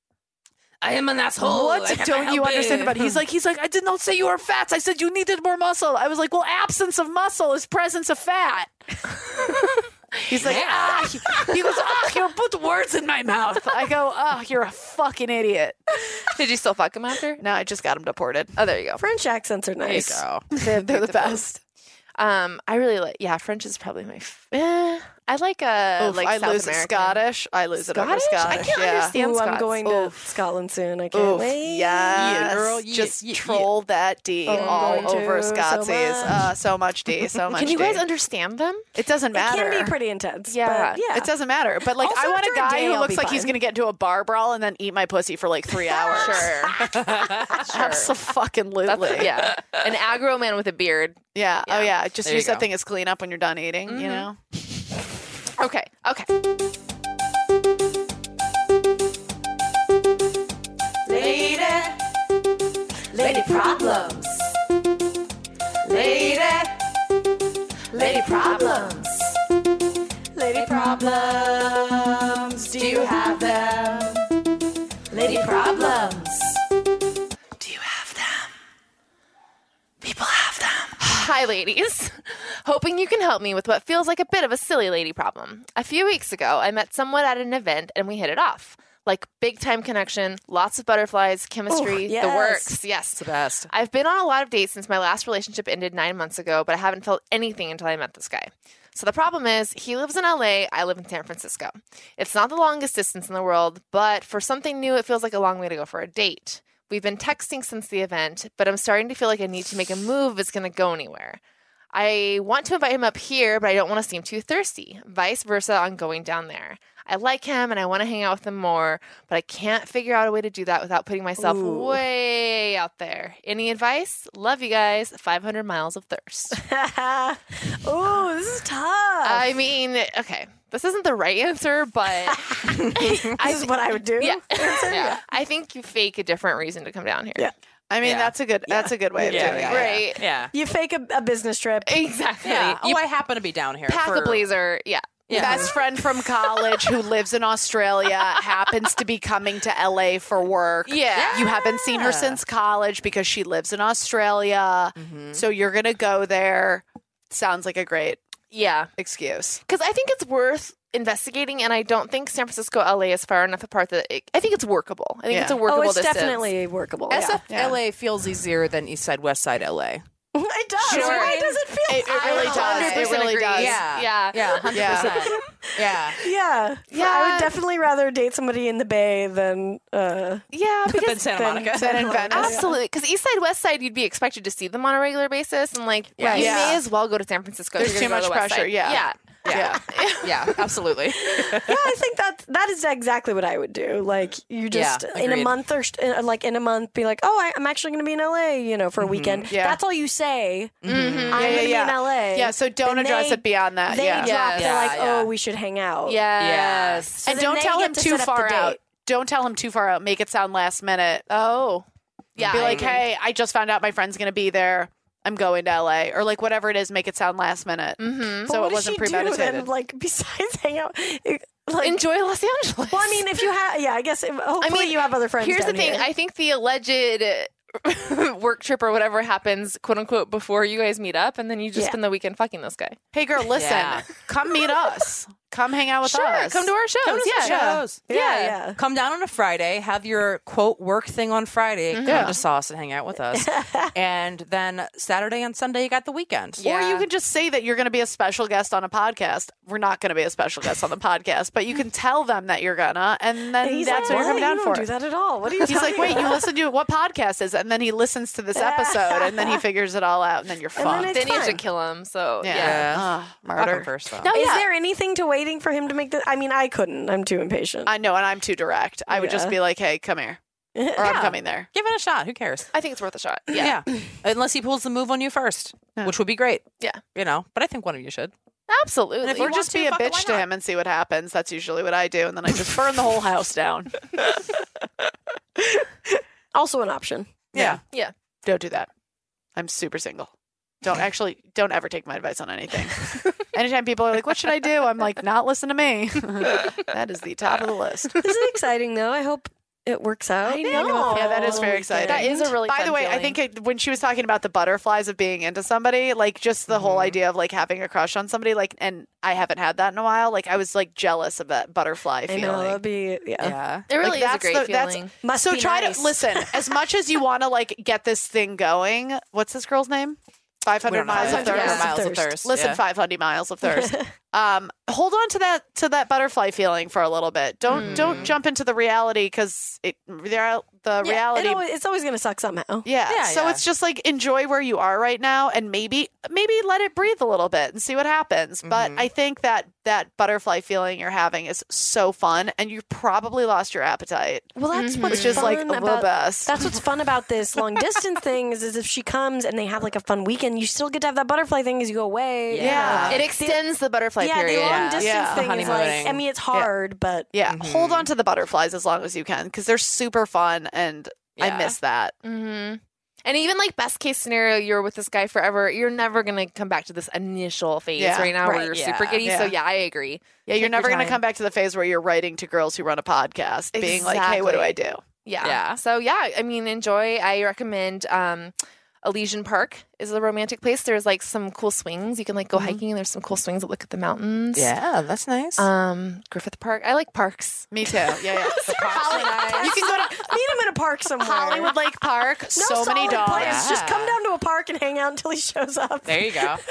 Speaker 5: I am an asshole.
Speaker 8: What don't you understand about it? He's like, I did not say you were fat. I said you needed more muscle. I was like, well, absence of muscle is presence of fat. He's like, he goes, you put words in my mouth. I go, you're a fucking idiot.
Speaker 6: Did you still fuck him after?
Speaker 8: No, I just got him deported.
Speaker 6: Oh, there you go.
Speaker 4: French accents are nice.
Speaker 5: Go.
Speaker 8: They're the best.
Speaker 6: I really like. Yeah, French is probably my. I like like
Speaker 8: I
Speaker 6: South
Speaker 8: lose
Speaker 6: American.
Speaker 8: it Scottish. I lose it over
Speaker 6: Scottish?
Speaker 8: Scottish.
Speaker 6: I can't
Speaker 8: yeah.
Speaker 6: understand.
Speaker 4: Ooh, I'm
Speaker 6: Scots.
Speaker 4: going to Scotland soon. I can't wait.
Speaker 8: Yes.
Speaker 5: girl.
Speaker 8: Just
Speaker 5: Yeah.
Speaker 8: troll that D
Speaker 4: Oh, I'm
Speaker 8: all
Speaker 4: going to
Speaker 8: over
Speaker 4: so
Speaker 8: Scotsies.
Speaker 4: much.
Speaker 8: So much D. So much
Speaker 6: Can you
Speaker 8: D.
Speaker 6: guys understand them?
Speaker 8: It doesn't
Speaker 4: It
Speaker 8: matter.
Speaker 4: can be pretty intense.
Speaker 6: Yeah.
Speaker 4: But yeah.
Speaker 8: It doesn't matter. But like,
Speaker 4: Also,
Speaker 8: I want a
Speaker 4: after a
Speaker 8: guy
Speaker 4: day,
Speaker 8: who
Speaker 4: I'll
Speaker 8: looks
Speaker 4: be
Speaker 8: like he's
Speaker 4: fine.
Speaker 8: going to get into a bar brawl and then eat my pussy for like 3 hours.
Speaker 6: Sure.
Speaker 8: Absolutely.
Speaker 6: Yeah. An aggro man with a beard.
Speaker 8: Yeah. Oh yeah. Just
Speaker 5: There you
Speaker 8: use that
Speaker 5: go.
Speaker 8: thing as clean up when you're done eating. You know.
Speaker 6: Okay. Okay.
Speaker 4: Lady problems. Lady problems. Lady problems. Do you have them? Lady problems.
Speaker 6: Do you have them? People have them. Hi, ladies. Hoping you can help me with what feels like a bit of a silly lady problem. A few weeks ago, I met someone at an event and we hit it off. Like big time connection, lots of butterflies, chemistry,
Speaker 4: yes.
Speaker 6: the works. Yes.
Speaker 5: It's the best.
Speaker 6: I've been on a lot of dates since my last relationship ended 9 months ago, but I haven't felt anything until I met this guy. So the problem is, he lives in LA, I live in San Francisco. It's not the longest distance in the world, but for something new, it feels like a long way to go for a date. We've been texting since the event, but I'm starting to feel like I need to make a move if it's going to go anywhere. I want to invite him up here, but I don't want to seem too thirsty. Vice versa on going down there. I like him and I want to hang out with him more, but I can't figure out a way to do that without putting myself way out there. Any advice? Love you guys. 500 miles of thirst.
Speaker 4: Oh, this is tough.
Speaker 6: I mean, okay, this isn't the right answer, but
Speaker 4: this is what I would do.
Speaker 6: yeah. I think you fake a different reason to come down here.
Speaker 4: Yeah.
Speaker 8: I mean,
Speaker 5: Yeah.
Speaker 8: that's a good way of doing it.
Speaker 6: Right.
Speaker 5: Yeah.
Speaker 4: You fake a business trip.
Speaker 6: Exactly.
Speaker 5: Yeah. Oh, I happen to be down here.
Speaker 6: Pack a
Speaker 5: for-
Speaker 6: blazer. Yeah.
Speaker 5: Yeah.
Speaker 8: Best friend from college who lives in Australia happens to be coming to LA for work.
Speaker 6: Yeah.
Speaker 8: You haven't seen her since college because she lives in Australia. So you're going to go there. Sounds like a great
Speaker 6: Yeah.
Speaker 8: excuse.
Speaker 6: Because I think it's worth investigating, and I don't think San Francisco, LA is far enough apart that I think it's workable. I think
Speaker 8: Yeah.
Speaker 6: it's a workable
Speaker 4: It's
Speaker 6: distance.
Speaker 4: definitely workable.
Speaker 5: SFLA feels easier than East Side, West Side, LA.
Speaker 4: It does.
Speaker 6: Sure.
Speaker 4: Why does it feel?
Speaker 8: It really does. It
Speaker 6: 100%
Speaker 8: really
Speaker 6: agree.
Speaker 8: does.
Speaker 6: Yeah.
Speaker 5: Yeah, 100%. Yeah.
Speaker 4: Yeah. I would definitely rather date somebody in the Bay than.
Speaker 6: Yeah,
Speaker 5: Than
Speaker 6: because
Speaker 5: Santa Monica.
Speaker 8: Then in Venice.
Speaker 6: absolutely, because East Side, West Side, you'd be expected to see them on a regular basis, and like you
Speaker 8: Yeah.
Speaker 6: may as well go to San Francisco. if
Speaker 8: There's
Speaker 6: you're gonna
Speaker 8: too
Speaker 6: go to
Speaker 8: much
Speaker 6: the West
Speaker 8: pressure,
Speaker 6: Side.
Speaker 8: yeah.
Speaker 6: Yeah.
Speaker 5: Yeah, absolutely.
Speaker 4: Yeah, I think that is exactly what I would do. Like you just
Speaker 5: Yeah,
Speaker 4: in a
Speaker 5: agreed.
Speaker 4: month or like in a month, be like, oh, I'm actually going to be in LA, for a weekend.
Speaker 8: Yeah.
Speaker 4: That's all you say. I'm going to
Speaker 8: yeah,
Speaker 4: be
Speaker 8: yeah.
Speaker 4: in LA.
Speaker 8: Yeah, so don't
Speaker 4: Then
Speaker 8: address
Speaker 4: they-
Speaker 8: it beyond that.
Speaker 4: They
Speaker 8: Yeah.
Speaker 4: drop. They're like,
Speaker 5: Yeah.
Speaker 4: oh, we should hang out.
Speaker 6: Yes.
Speaker 8: And
Speaker 4: then
Speaker 8: don't
Speaker 4: they
Speaker 8: tell
Speaker 4: get
Speaker 8: him
Speaker 4: to
Speaker 8: too
Speaker 4: set up the
Speaker 8: far out.
Speaker 4: date.
Speaker 8: Don't tell him too far out. Make it sound last minute.
Speaker 6: Oh. Yeah.
Speaker 8: Be
Speaker 6: I
Speaker 8: like,
Speaker 6: agree.
Speaker 8: hey, I just found out my friend's going to be there. I'm going to LA. Or like whatever it is, make it sound last minute.
Speaker 6: Mm-hmm.
Speaker 8: So
Speaker 4: What
Speaker 8: it
Speaker 4: does
Speaker 8: wasn't
Speaker 4: she do
Speaker 8: premeditated.
Speaker 4: then, like besides hang out? Like,
Speaker 6: Enjoy Los Angeles.
Speaker 4: well, I mean, if you have, I guess hopefully you have other friends.
Speaker 6: Here's the
Speaker 4: down
Speaker 6: thing.
Speaker 4: here.
Speaker 6: I think the alleged work trip or whatever happens, quote unquote, before you guys meet up, and then you just spend the weekend fucking this guy.
Speaker 8: Hey, girl, listen.
Speaker 5: Yeah.
Speaker 8: Come meet us. Come hang out with
Speaker 6: Sure,
Speaker 8: us.
Speaker 6: come to our shows.
Speaker 5: Come to some
Speaker 6: yeah.
Speaker 5: shows.
Speaker 4: Yeah.
Speaker 5: Come down on a Friday, have your quote work thing on Friday, come
Speaker 8: Yeah.
Speaker 5: to Sauce and hang out with us. And then Saturday and Sunday, you got the weekend.
Speaker 8: Or you can just say that you're going to be a special guest on a podcast. We're not going to be a special guest on the podcast, but you can tell them that you're gonna, and then
Speaker 4: He's
Speaker 8: that's
Speaker 4: like,
Speaker 8: what you're coming
Speaker 4: "What?
Speaker 8: down
Speaker 4: You
Speaker 8: for.
Speaker 4: don't do that at all. What are you?
Speaker 8: He's like,
Speaker 4: talking
Speaker 8: wait, you
Speaker 4: about?"
Speaker 8: listen to what podcast is it? And then he listens to this episode, and then he figures it all out, and then you're
Speaker 4: then
Speaker 8: fucked.
Speaker 4: it's
Speaker 6: Then you have to
Speaker 4: fine.
Speaker 6: kill him. So
Speaker 8: yeah.
Speaker 6: yeah.
Speaker 8: Ah,
Speaker 5: Fuck 'em
Speaker 8: murder.
Speaker 5: first, though.
Speaker 6: No,
Speaker 4: Is
Speaker 6: yeah.
Speaker 4: there anything to waiting for him to make the? I mean, I couldn't. I'm too impatient.
Speaker 8: I know, and I'm too direct. I would just
Speaker 4: Yeah.
Speaker 8: be like, hey, come here. Or I'm coming there.
Speaker 5: Give it a shot. Who cares?
Speaker 6: I think it's worth a shot. Yeah.
Speaker 5: Yeah. Unless he pulls the move on you first, which would be great.
Speaker 6: Yeah.
Speaker 5: But I think one of you should.
Speaker 6: Absolutely.
Speaker 5: if you
Speaker 8: Or
Speaker 5: want
Speaker 8: just
Speaker 5: to,
Speaker 8: be a
Speaker 5: fuck it,
Speaker 8: bitch
Speaker 5: why
Speaker 8: to
Speaker 5: not?
Speaker 8: him and see what happens. That's usually what I do. And then I just burn the whole house down.
Speaker 4: Also an option.
Speaker 8: Yeah.
Speaker 6: Yeah.
Speaker 8: Don't do that. I'm super single. Don't ever take my advice on anything. Anytime people are like, what should I do? I'm like, not listen to me. That is the top of the list.
Speaker 4: This is exciting, though. I hope it works out.
Speaker 6: I know.
Speaker 8: Yeah, that is very exciting.
Speaker 6: That is a really
Speaker 8: By the
Speaker 6: fun
Speaker 8: way, I
Speaker 6: feeling.
Speaker 8: think when she was talking about the butterflies of being into somebody, like just the whole idea of like having a crush on somebody, like, and I haven't had that in a while. Like I was like jealous of that butterfly
Speaker 4: I
Speaker 8: feeling.
Speaker 4: know that'd be
Speaker 5: Yeah.
Speaker 6: It really
Speaker 8: Like,
Speaker 6: is a great feeling.
Speaker 4: Must
Speaker 8: so
Speaker 4: be
Speaker 8: try
Speaker 4: nice.
Speaker 8: to listen as much as you want to like get this thing going. What's this girl's name? 500 miles of
Speaker 4: 500
Speaker 8: thirst.
Speaker 4: miles of
Speaker 5: thirst.
Speaker 8: Listen,
Speaker 5: Yeah.
Speaker 8: 500 miles of thirst. Hold on to that butterfly feeling for a little bit. Don't jump into the reality because reality.
Speaker 4: It's always going to suck somehow.
Speaker 8: Yeah. So it's just like enjoy where you are right now and maybe let it breathe a little bit and see what happens. But I think that butterfly feeling you're having is so fun and you probably lost your appetite.
Speaker 4: Well, that's what's
Speaker 8: Which is
Speaker 4: fun
Speaker 8: like the
Speaker 4: about
Speaker 8: best.
Speaker 4: That's what's fun about this long distance thing is if she comes and they have like a fun weekend, you still get to have that butterfly thing as you go away.
Speaker 8: Yeah.
Speaker 6: It extends the butterfly
Speaker 4: Yeah,
Speaker 6: period.
Speaker 4: the long distance
Speaker 8: Yeah.
Speaker 4: thing is like,
Speaker 5: Honeymooning.
Speaker 4: I mean, it's hard, but
Speaker 8: Yeah. Hold on to the butterflies as long as you can because they're super fun and I
Speaker 5: Yeah.
Speaker 8: miss that.
Speaker 6: Mm-hmm. And even like best case scenario, you're with this guy forever. You're never gonna come back to this initial phase
Speaker 8: Yeah,
Speaker 6: right now where
Speaker 4: right,
Speaker 6: you're
Speaker 5: yeah,
Speaker 6: super giddy. So
Speaker 8: yeah.
Speaker 6: yeah, I agree.
Speaker 8: Yeah, you're
Speaker 4: Take
Speaker 8: never
Speaker 4: your
Speaker 8: going to
Speaker 4: time.
Speaker 8: come back to the phase where you're writing to girls who run a podcast being like, hey, what do I do?
Speaker 6: Yeah.
Speaker 5: Yeah.
Speaker 6: So yeah, I mean, enjoy. I recommend Elysian Park is a romantic place. There's like some cool swings. You can like go hiking and there's some cool swings that look at the mountains.
Speaker 5: Yeah, that's nice.
Speaker 6: Griffith Park. I like parks.
Speaker 8: Me too. Yeah, yeah. You can go to
Speaker 4: meet him in a park somewhere.
Speaker 8: Hollywood Lake Park.
Speaker 4: No
Speaker 8: so many
Speaker 4: solid
Speaker 8: dogs.
Speaker 4: plans. Just
Speaker 5: Yeah.
Speaker 4: come down to a park and hang out until he shows up.
Speaker 5: There you go.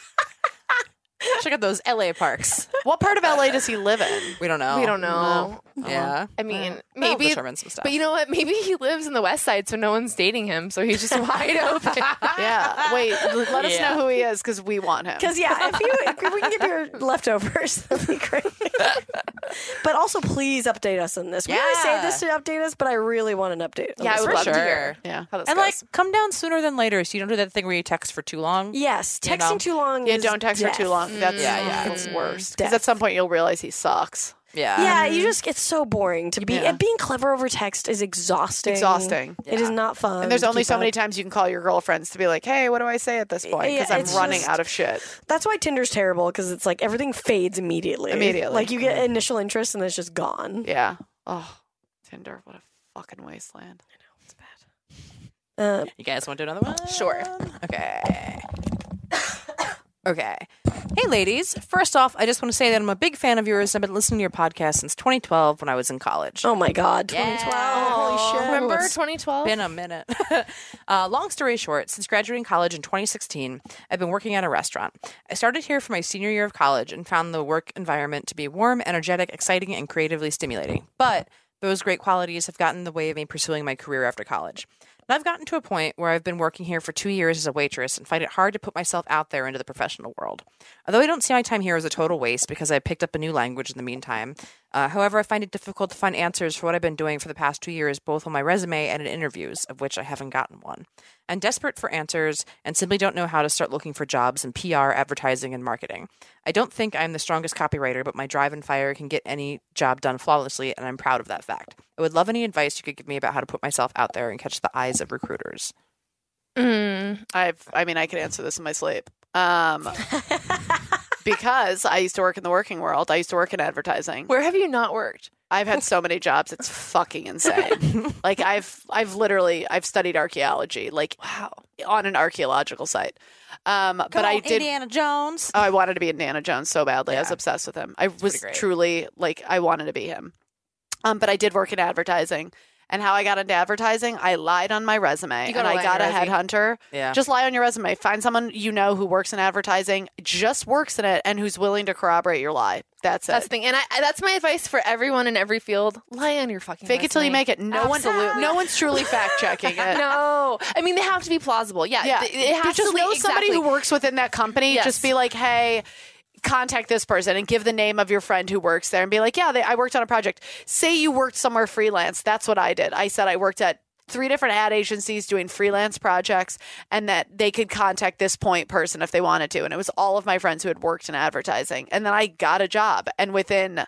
Speaker 5: Check out those LA parks.
Speaker 8: What part of LA does he live in?
Speaker 5: We don't know.
Speaker 6: We don't know.
Speaker 5: Yeah.
Speaker 6: I mean,
Speaker 5: That'll
Speaker 6: maybe.
Speaker 5: determine some stuff.
Speaker 6: But you know what? Maybe he lives in the West Side, so no one's dating him. So he's just wide open.
Speaker 8: Yeah. Wait, let us know who he is because we want him.
Speaker 4: Because if we can get your leftovers, that'd be great. But also, please update us on this. We always say this to update us, but I really want an update. on
Speaker 6: Yeah, I
Speaker 4: this
Speaker 6: would
Speaker 4: one.
Speaker 6: love to
Speaker 5: sure.
Speaker 6: hear.
Speaker 8: Yeah.
Speaker 6: How this
Speaker 5: And
Speaker 6: goes.
Speaker 5: like, come down sooner than later, so you don't do that thing where you text for too long.
Speaker 4: Yes, texting
Speaker 5: know?
Speaker 4: too long.
Speaker 8: Yeah,
Speaker 4: is
Speaker 8: don't text
Speaker 4: death.
Speaker 8: for too long. That's
Speaker 5: Yeah, yeah.
Speaker 8: it's worse.
Speaker 4: Death.
Speaker 8: Because at some point you'll realize he sucks.
Speaker 5: Yeah.
Speaker 4: Yeah, you just it's so boring to be. Being clever over text is exhausting.
Speaker 8: Exhausting.
Speaker 4: It is not fun.
Speaker 8: And there's
Speaker 4: to
Speaker 8: only
Speaker 4: keep
Speaker 8: so many
Speaker 4: up.
Speaker 8: times you can call your girlfriends to be like, hey, what do I say at this point? Because
Speaker 4: Yeah,
Speaker 8: I'm
Speaker 4: it's
Speaker 8: running
Speaker 4: just-
Speaker 8: out of shit.
Speaker 4: That's why Tinder's terrible because it's like everything fades immediately. Like you get initial interest and then it's just gone.
Speaker 8: Yeah. Oh, Tinder. What a fucking wasteland.
Speaker 5: You guys want to do another one?
Speaker 6: Sure.
Speaker 5: Okay. Okay. Hey, ladies. First off, I just want to say that I'm a big fan of yours. I've been listening to your podcast since 2012 when I was in college.
Speaker 4: Oh my God, 2012. Holy shit.
Speaker 6: Remember 2012?
Speaker 5: Been a minute. Long story short, since graduating college in 2016, I've been working at a restaurant. I started here for my senior year of college and found the work environment to be warm, energetic, exciting, and creatively stimulating. But those great qualities have gotten in the way of me pursuing my career after college. And I've gotten to a point where I've been working here for 2 years as a waitress and find it hard to put myself out there into the professional world. Although I don't see my time here as a total waste because I picked up a new language in the meantime, however, I find it difficult to find answers for what I've been doing for the past 2 years, both on my resume and in interviews, of which I haven't gotten one. I'm desperate for answers and simply don't know how to start looking for jobs in PR, advertising, and marketing. I don't think I'm the strongest copywriter, but my drive and fire can get any job done flawlessly, and I'm proud of that fact. I would love any advice you could give me about how to put myself out there and catch the eyes of recruiters.
Speaker 8: I mean, I could answer this in my sleep. Because I used to work in the working world. I used to work in advertising.
Speaker 6: Where have you not worked?
Speaker 8: I've had so many jobs. It's fucking insane. Like I've studied archaeology, like on an archaeological site. But I did
Speaker 5: Indiana Jones.
Speaker 8: I wanted to be Indiana Jones so badly. I was
Speaker 5: Yeah.
Speaker 8: obsessed with him. I was
Speaker 5: great.
Speaker 8: truly like I wanted to be him. But I did work in advertising. And how I got into advertising, I lied on my resume
Speaker 6: You
Speaker 8: and
Speaker 6: gotta
Speaker 8: I
Speaker 6: lie
Speaker 8: got a
Speaker 6: on your resume.
Speaker 8: headhunter.
Speaker 5: Yeah.
Speaker 8: Just lie on your resume. Find someone you know who works in advertising, just works in it, and who's willing to corroborate your lie. That's it.
Speaker 6: That's the thing. And that's my advice for everyone in every field. Lie on your fucking
Speaker 8: Fake it till you
Speaker 6: resume.
Speaker 8: make it. No one's truly fact checking it.
Speaker 6: No. I mean, they have to be plausible. Yeah.
Speaker 8: Yeah,
Speaker 6: It has
Speaker 8: just
Speaker 6: to
Speaker 8: know
Speaker 6: be
Speaker 8: somebody
Speaker 6: exactly.
Speaker 8: who works within that company.
Speaker 6: Yes.
Speaker 8: Just be like, hey, contact this person and give the name of your friend who works there and be like, yeah, I worked on a project. Say you worked somewhere freelance. That's what I did. I said I worked at 3 different ad agencies doing freelance projects and that they could contact this point person if they wanted to. And it was all of my friends who had worked in advertising. And then I got a job. And within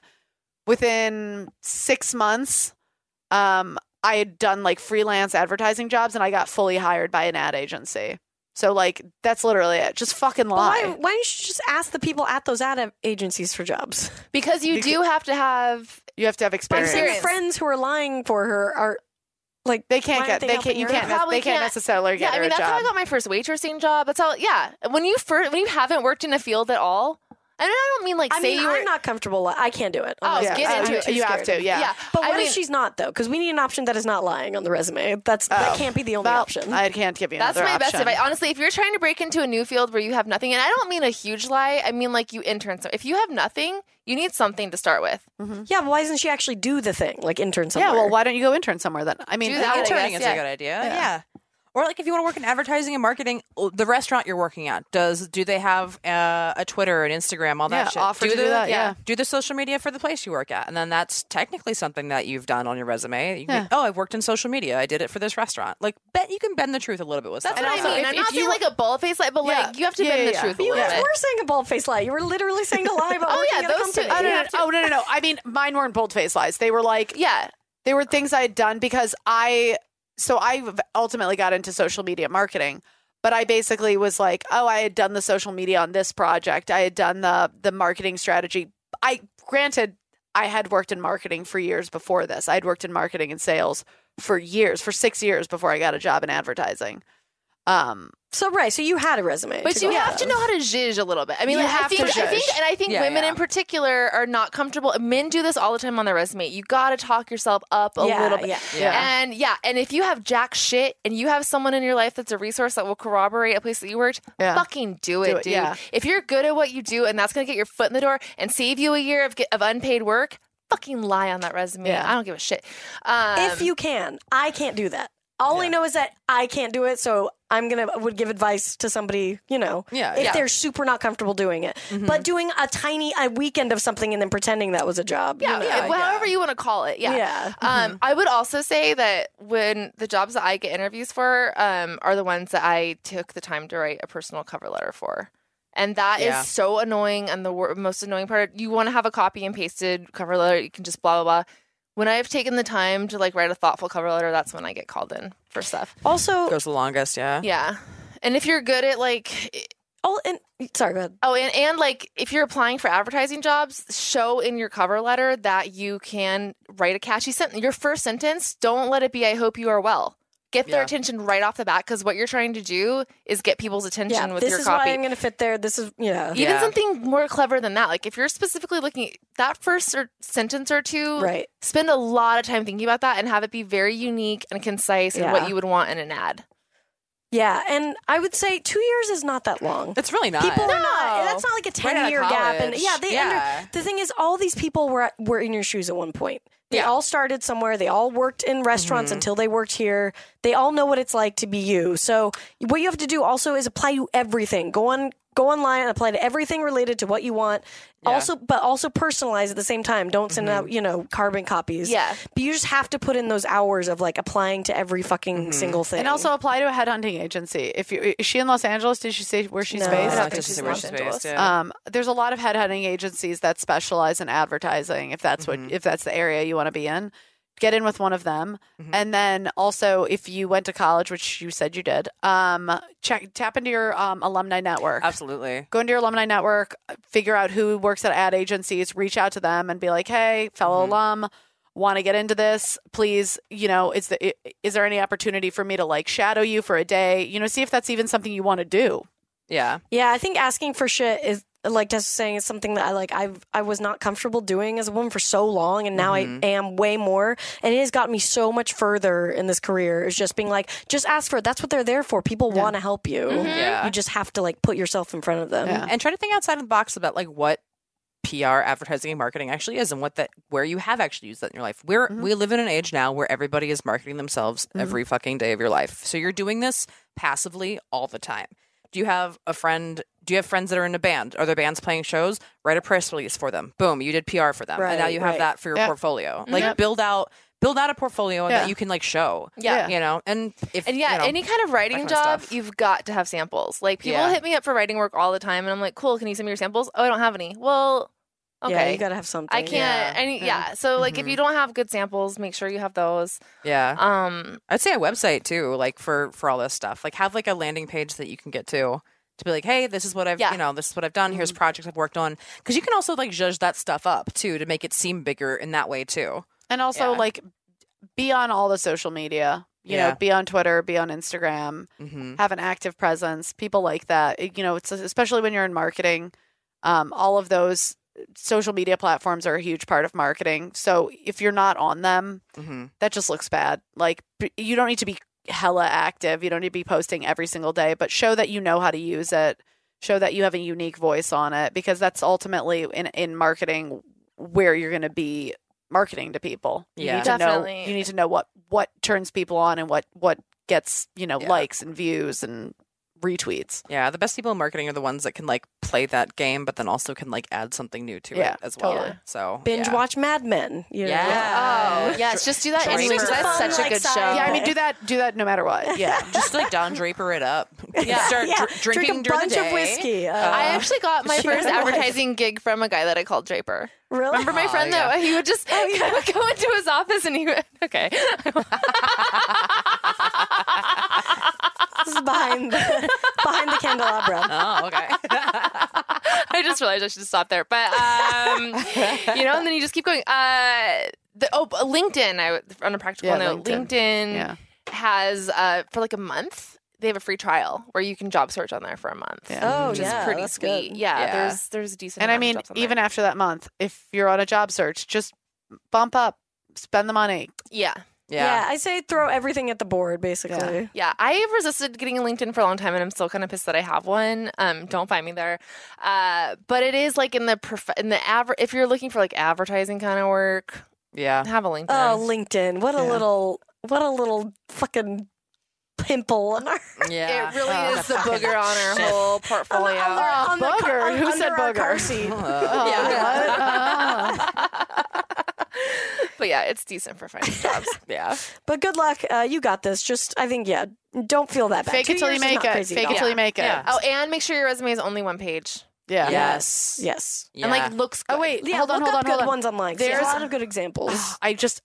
Speaker 8: 6 months, I had done like freelance advertising jobs and I got fully hired by an ad agency. So like that's literally it. Just fucking lie.
Speaker 4: Why don't you just ask the people at those ad agencies for jobs?
Speaker 6: Because you do have to have.
Speaker 8: You have to have
Speaker 4: I'm
Speaker 8: experience.
Speaker 4: saying the friends who are lying for her are like
Speaker 8: They can't
Speaker 4: why
Speaker 8: get.
Speaker 4: aren't
Speaker 8: They can't. You
Speaker 4: helping
Speaker 8: can't.
Speaker 4: her?
Speaker 6: Probably
Speaker 8: They can't
Speaker 6: can't.
Speaker 8: necessarily
Speaker 6: Yeah,
Speaker 8: get
Speaker 6: I
Speaker 8: her
Speaker 6: mean,
Speaker 8: a
Speaker 6: that's how I
Speaker 8: job.
Speaker 6: got my first waitressing job. That's how, yeah. When you haven't worked in a field at all, and I don't mean like
Speaker 4: I
Speaker 6: say
Speaker 4: mean,
Speaker 6: you were.
Speaker 4: I'm not comfortable. I can't do it.
Speaker 6: Oh,
Speaker 4: honestly.
Speaker 6: get into
Speaker 4: I'm
Speaker 6: it.
Speaker 4: too
Speaker 8: You have
Speaker 4: scared.
Speaker 8: to. Yeah.
Speaker 4: But
Speaker 6: I
Speaker 4: what
Speaker 6: mean,
Speaker 4: if she's not though? Because we need an option that is not lying on the resume. That can't be the only
Speaker 8: Well,
Speaker 4: option.
Speaker 8: I can't give you
Speaker 6: That's
Speaker 8: another
Speaker 6: my best
Speaker 8: option.
Speaker 6: advice. Honestly, if you're trying to break into a new field where you have nothing, and I don't mean a huge lie, I mean like you intern. If you have nothing, you need something to start with.
Speaker 4: Yeah, but why doesn't she actually do the thing? Like intern somewhere?
Speaker 8: Yeah. Well, why don't you go intern somewhere then? I mean,
Speaker 6: Do that.
Speaker 5: Interning
Speaker 6: guess,
Speaker 5: is
Speaker 6: yeah.
Speaker 5: a good idea. Yeah. Or like if you want to work in advertising and marketing, the restaurant you're working at do they have a Twitter, an Instagram, all that
Speaker 8: Yeah,
Speaker 5: shit?
Speaker 8: offer to do that, yeah.
Speaker 5: Do the social media for the place you work at, and then that's technically something that you've done on your resume. You can
Speaker 8: Yeah.
Speaker 5: be, I've worked in social media. I did it for this restaurant. Like, bet you can bend the truth a little bit with
Speaker 6: That's
Speaker 5: stuff.
Speaker 6: what
Speaker 8: also,
Speaker 6: I mean.
Speaker 8: if-
Speaker 6: I'm
Speaker 8: if
Speaker 6: not
Speaker 8: you
Speaker 6: saying like a bald face lie, but
Speaker 8: Yeah.
Speaker 6: like you have to
Speaker 8: Yeah,
Speaker 6: bend
Speaker 8: yeah,
Speaker 6: the truth a
Speaker 4: you
Speaker 6: little
Speaker 4: guys
Speaker 6: bit.
Speaker 4: were saying a bald face lie. You were literally saying a lie about
Speaker 6: Oh,
Speaker 4: working
Speaker 6: yeah,
Speaker 4: at a
Speaker 6: those two-
Speaker 4: company.
Speaker 8: no. I mean, mine weren't bold-faced lies. They were like,
Speaker 6: Yeah.
Speaker 8: they were things I had done because I ultimately got into social media marketing. But I basically was like, oh, I had done the social media on this project. I had done the marketing strategy. Granted, I had worked in marketing for years before this. I had worked in marketing and sales for 6 years before I got a job in advertising.
Speaker 4: So you had a resume,
Speaker 6: But you have to know how to zhuzh a little bit. I mean,
Speaker 8: You
Speaker 6: like,
Speaker 8: have
Speaker 6: I think,
Speaker 8: to zhuzh.
Speaker 6: I think
Speaker 5: Yeah,
Speaker 6: women
Speaker 5: yeah.
Speaker 6: in particular are not comfortable. Men do this all the time on their resume. You got to talk yourself up a little bit. And if you have jack shit and you have someone in your life that's a resource that will corroborate a place that you worked, fucking do it, dude.
Speaker 8: yeah.
Speaker 6: If you're good at what you do and that's going to get your foot in the door and save you a year of unpaid work, fucking lie on that resume.
Speaker 8: Yeah.
Speaker 6: I don't give a shit.
Speaker 4: If you can, I can't do that. All I know is that I can't do it, so would give advice to somebody, if they're super not comfortable doing it. But doing a weekend of something and then pretending that was a job.
Speaker 6: However you want to call it. Yeah. I would also say that when the jobs that I get interviews for are the ones that I took the time to write a personal cover letter for. And that
Speaker 5: Yeah.
Speaker 6: is so annoying. And the most annoying part, you want to have a copy and pasted cover letter. You can just blah, blah, blah. When I've taken the time to like write a thoughtful cover letter, that's when I get called in for stuff.
Speaker 4: Also,
Speaker 5: Goes the longest, yeah.
Speaker 6: Yeah. And if you're good at like,
Speaker 4: sorry, go ahead.
Speaker 6: oh, and like if you're applying for advertising jobs, show in your cover letter that you can write a catchy sentence. Your first sentence, don't let it be, I hope you are well. Get their attention right off the bat, because what you're trying to do is get people's attention with
Speaker 4: this
Speaker 6: your
Speaker 4: is
Speaker 6: copy.
Speaker 4: why I'm going to fit there. This is,
Speaker 6: Even something more clever than that. Like if you're specifically looking at that first sentence or two,
Speaker 4: Right.
Speaker 6: spend a lot of time thinking about that and have it be very unique and concise and what you would want in an ad.
Speaker 4: Yeah, and I would say 2 years is not that long.
Speaker 5: It's really not.
Speaker 4: People are not. That's not like a
Speaker 5: Right out of
Speaker 4: 10-year gap. And
Speaker 5: college.
Speaker 4: the thing is, all these people were in your shoes at one point. They
Speaker 5: Yeah.
Speaker 4: all started somewhere. They all worked in restaurants until they worked here. They all know what it's like to be you. So what you have to do also is apply to everything. Go online and apply to everything related to what you want.
Speaker 5: Yeah.
Speaker 4: But also personalize at the same time. Don't send out, carbon copies.
Speaker 6: Yeah.
Speaker 4: But you just have to put in those hours of like applying to every fucking single thing.
Speaker 8: And also apply to a headhunting agency. Is she in Los Angeles? Did she say where she's
Speaker 4: No.
Speaker 8: based?
Speaker 6: I don't
Speaker 5: Not
Speaker 6: think
Speaker 5: just
Speaker 6: she's
Speaker 5: where
Speaker 6: in
Speaker 5: she's
Speaker 6: Los Angeles.
Speaker 5: based, yeah.
Speaker 8: There's a lot of headhunting agencies that specialize in advertising. If that's if that's the area you want to be in, get in with one of them. And then also, if you went to college, which you said you did, tap into your alumni network.
Speaker 5: Absolutely.
Speaker 8: Go into your alumni network, figure out who works at ad agencies, reach out to them, and be like, "Hey, fellow alum, want to get into this? Please, is there any opportunity for me to like shadow you for a day? See if that's even something you want to do."
Speaker 5: Yeah.
Speaker 4: Yeah, I think asking for shit is, like Tess was saying, is something that I was not comfortable doing as a woman for so long, and now I am way more. And it has got me so much further in this career. Is just being like, just ask for it. That's what they're there for. People want to help you.
Speaker 5: Yeah.
Speaker 4: You just have to like put yourself in front of them.
Speaker 8: Yeah.
Speaker 5: And try to think outside of the box about like what PR, advertising, and marketing actually is, and where you have actually used that in your life. We live in an age now where everybody is marketing themselves every fucking day of your life. So you're doing this passively all the time. Do you have friends that are in a band? Are there bands playing shows? Write a press release for them. Boom, you did PR for them. And now you have that for your portfolio. Like build out a portfolio that you can like show.
Speaker 6: Yeah.
Speaker 5: And if
Speaker 6: any kind of writing
Speaker 5: kind of
Speaker 6: job,
Speaker 5: stuff.
Speaker 6: you've got to have samples. Like people hit me up for writing work all the time, and I'm like, cool, can you send me your samples? Oh, I don't have any. Well, okay.
Speaker 4: Yeah, you gotta have something.
Speaker 6: I can't. So like, if you don't have good samples, make sure you have those.
Speaker 5: Yeah. I'd say a website too, like for all this stuff. Like have like a landing page that you can get to be like, hey, this is what I've this is what I've done. Here's projects I've worked on. Because you can also like judge that stuff up too to make it seem bigger in that way too.
Speaker 8: And also like be on all the social media. You know, be on Twitter, be on Instagram, have an active presence. People like that. It's especially when you're in marketing. All of those social media platforms are a huge part of marketing. So if you're not on them, that just looks bad. Like you don't need to be hella active. You don't need to be posting every single day, but show that you know how to use it. Show that you have a unique voice on it, because that's ultimately in marketing where you're going to be marketing to people. You need to know, you need to know what turns people on and what gets, likes and views and retweets.
Speaker 5: Yeah, the best people in marketing are the ones that can like play that game, but then also can like add something new to it as well.
Speaker 8: Totally.
Speaker 5: So
Speaker 4: Binge watch Mad Men.
Speaker 6: Oh, yes, just do that anyway, because that's such a good show.
Speaker 8: Yeah, I mean, do that no matter what. Yeah,
Speaker 5: just like Don Draper it up. Start drinking
Speaker 4: Drink a bunch
Speaker 5: during the day.
Speaker 4: of whiskey.
Speaker 6: I actually got my first advertising gig from a guy that I called Draper.
Speaker 4: Really?
Speaker 6: Remember my friend that he would just go into his office and he would, okay.
Speaker 4: This is behind the candelabra.
Speaker 5: Oh, okay.
Speaker 6: I just realized I should stop there. But, and then you just keep going. LinkedIn, on a practical note, LinkedIn has, for like a month, they have a free trial where you can job search on there for a month.
Speaker 4: Yeah.
Speaker 6: Which is pretty sweet.
Speaker 4: Good.
Speaker 6: Yeah, there's a decent
Speaker 8: And I
Speaker 6: amount
Speaker 8: mean,
Speaker 6: of jobs on
Speaker 8: even
Speaker 6: there.
Speaker 8: after that month, if you're on a job search, just bump up, spend the money.
Speaker 6: Yeah.
Speaker 4: Yeah, I say throw everything at the board, basically.
Speaker 6: Yeah, I have resisted getting a LinkedIn for a long time, and I'm still kind of pissed that I have one. Don't find me there. But it is like if you're looking for like advertising kind of work, have a LinkedIn.
Speaker 4: Oh, LinkedIn! What a little fucking pimple on our.
Speaker 5: Yeah,
Speaker 6: it really is the booger on our whole portfolio.
Speaker 4: on the
Speaker 8: booger? Who said
Speaker 4: under our
Speaker 8: booger?
Speaker 4: car seat.
Speaker 6: But yeah, it's decent for finding jobs.
Speaker 5: Yeah.
Speaker 4: But good luck. You got this. Just, I think, Don't feel that bad.
Speaker 8: Fake
Speaker 4: 2
Speaker 8: it till
Speaker 4: years
Speaker 8: you
Speaker 4: is
Speaker 8: make
Speaker 4: not
Speaker 8: it.
Speaker 4: crazy
Speaker 8: Fake
Speaker 4: at
Speaker 8: it
Speaker 4: all.
Speaker 8: till you make it.
Speaker 5: Yeah.
Speaker 6: Oh, and make sure your resume is only one page.
Speaker 8: Yeah.
Speaker 5: Yes.
Speaker 4: Yes.
Speaker 5: Yeah.
Speaker 6: And like looks good.
Speaker 8: Oh wait,
Speaker 4: Yeah,
Speaker 8: hold on,
Speaker 4: look
Speaker 8: hold
Speaker 4: up
Speaker 8: on, hold
Speaker 4: good
Speaker 8: on.
Speaker 4: ones online. There's a lot of good examples.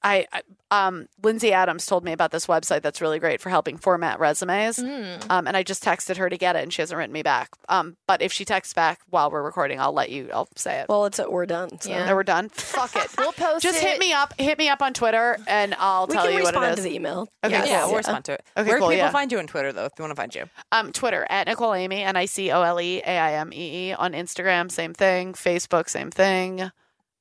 Speaker 8: Lindsay Adams told me about this website that's really great for helping format resumes. And I just texted her to get it, and she hasn't written me back. But if she texts back while we're recording, I'll say it.
Speaker 4: Well, we're done. So.
Speaker 6: Yeah.
Speaker 8: No, we're done. Fuck it.
Speaker 6: We'll post
Speaker 8: Just
Speaker 6: it.
Speaker 8: hit me up on Twitter, and I'll
Speaker 4: We
Speaker 8: tell
Speaker 4: can
Speaker 8: you what
Speaker 4: respond
Speaker 8: it
Speaker 4: to
Speaker 8: is.
Speaker 4: the email.
Speaker 8: Okay,
Speaker 4: Yes.
Speaker 5: Yeah,
Speaker 8: cool.
Speaker 5: we'll respond to it.
Speaker 8: Okay,
Speaker 5: Where
Speaker 8: cool,
Speaker 5: can people
Speaker 8: yeah.
Speaker 5: find you on Twitter, though, if they want to find you?
Speaker 8: Twitter at Nicole Amy, NicoleAimee. On Instagram, same thing. Facebook, same thing.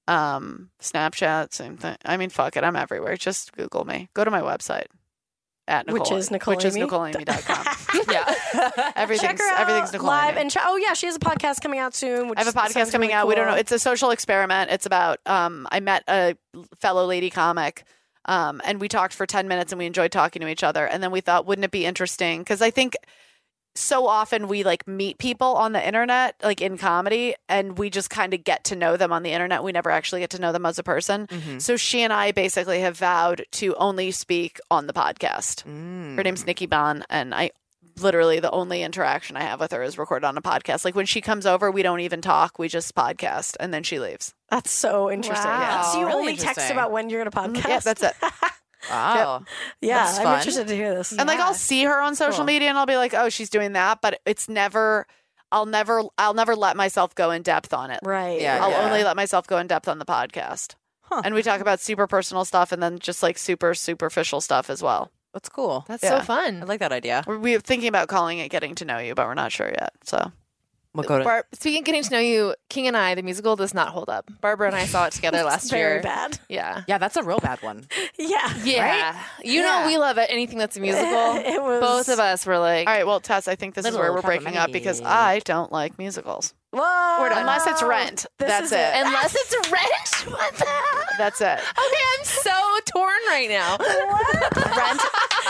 Speaker 8: Snapchat, same thing. I mean, fuck it. I'm everywhere. Just Google me. Go to my website. At Nicole,
Speaker 4: Which is
Speaker 8: NicoleAimee.com.
Speaker 5: Yeah.
Speaker 8: Everything's
Speaker 4: Check her out
Speaker 8: everything's Nicole
Speaker 4: live
Speaker 8: Amy.
Speaker 4: and she has a podcast coming out soon. Which
Speaker 8: I have a podcast
Speaker 4: sounds
Speaker 8: coming
Speaker 4: really
Speaker 8: out. We don't know.
Speaker 4: cool.
Speaker 8: It's a social experiment. It's about I met a fellow lady comic, and we talked for 10 minutes, and we enjoyed talking to each other. And then we thought, wouldn't it be interesting? Because I think so often we like meet people on the internet, like in comedy, and we just kind of get to know them on the internet. We never actually get to know them as a person. So she and I basically have vowed to only speak on the podcast. Her name's Nikki Bond, and literally the only interaction I have with her is recorded on a podcast. Like when she comes over, we don't even talk. We just podcast, and then she leaves.
Speaker 4: That's so interesting.
Speaker 6: Wow.
Speaker 4: So you
Speaker 5: Really
Speaker 4: only text
Speaker 5: interesting.
Speaker 4: about when you're going to podcast?
Speaker 8: Yeah, that's it.
Speaker 5: Wow.
Speaker 4: Yeah,
Speaker 5: That's
Speaker 4: I'm
Speaker 5: fun.
Speaker 4: interested to hear this.
Speaker 8: And like I'll see her on social media and I'll be like, oh, she's doing that, but it's never I'll never let myself go in depth on it.
Speaker 4: Right.
Speaker 5: Yeah,
Speaker 8: I'll
Speaker 5: yeah.
Speaker 8: only let myself go in depth on the podcast.
Speaker 5: Huh.
Speaker 8: And we talk about super personal stuff and then just like super superficial stuff as well.
Speaker 5: That's cool.
Speaker 6: That's
Speaker 8: Yeah.
Speaker 6: so fun.
Speaker 5: I like that idea.
Speaker 8: We're thinking about calling it Getting to Know You, but we're not sure yet. So
Speaker 5: We'll go to.
Speaker 6: Speaking of getting to know you, King and I, the musical does not hold up. Barbara and I saw it together last
Speaker 4: Very
Speaker 6: year.
Speaker 4: bad.
Speaker 6: Yeah.
Speaker 5: Yeah, that's a real bad one.
Speaker 4: Yeah.
Speaker 6: Yeah. You know,
Speaker 5: Yeah.
Speaker 6: we love it. Anything that's a musical.
Speaker 4: It was-
Speaker 6: Both of us were like,
Speaker 8: all right, well, Tess, I think this is
Speaker 5: Little
Speaker 8: where we're breaking up because
Speaker 5: problematic.
Speaker 8: I don't like musicals.
Speaker 4: Whoa.
Speaker 8: Unless it's Rent.
Speaker 4: This
Speaker 8: That's
Speaker 4: is
Speaker 8: it.
Speaker 6: unless it's Rent. What the hell?
Speaker 8: That's it.
Speaker 6: Okay, I'm so torn right now.
Speaker 8: Rent.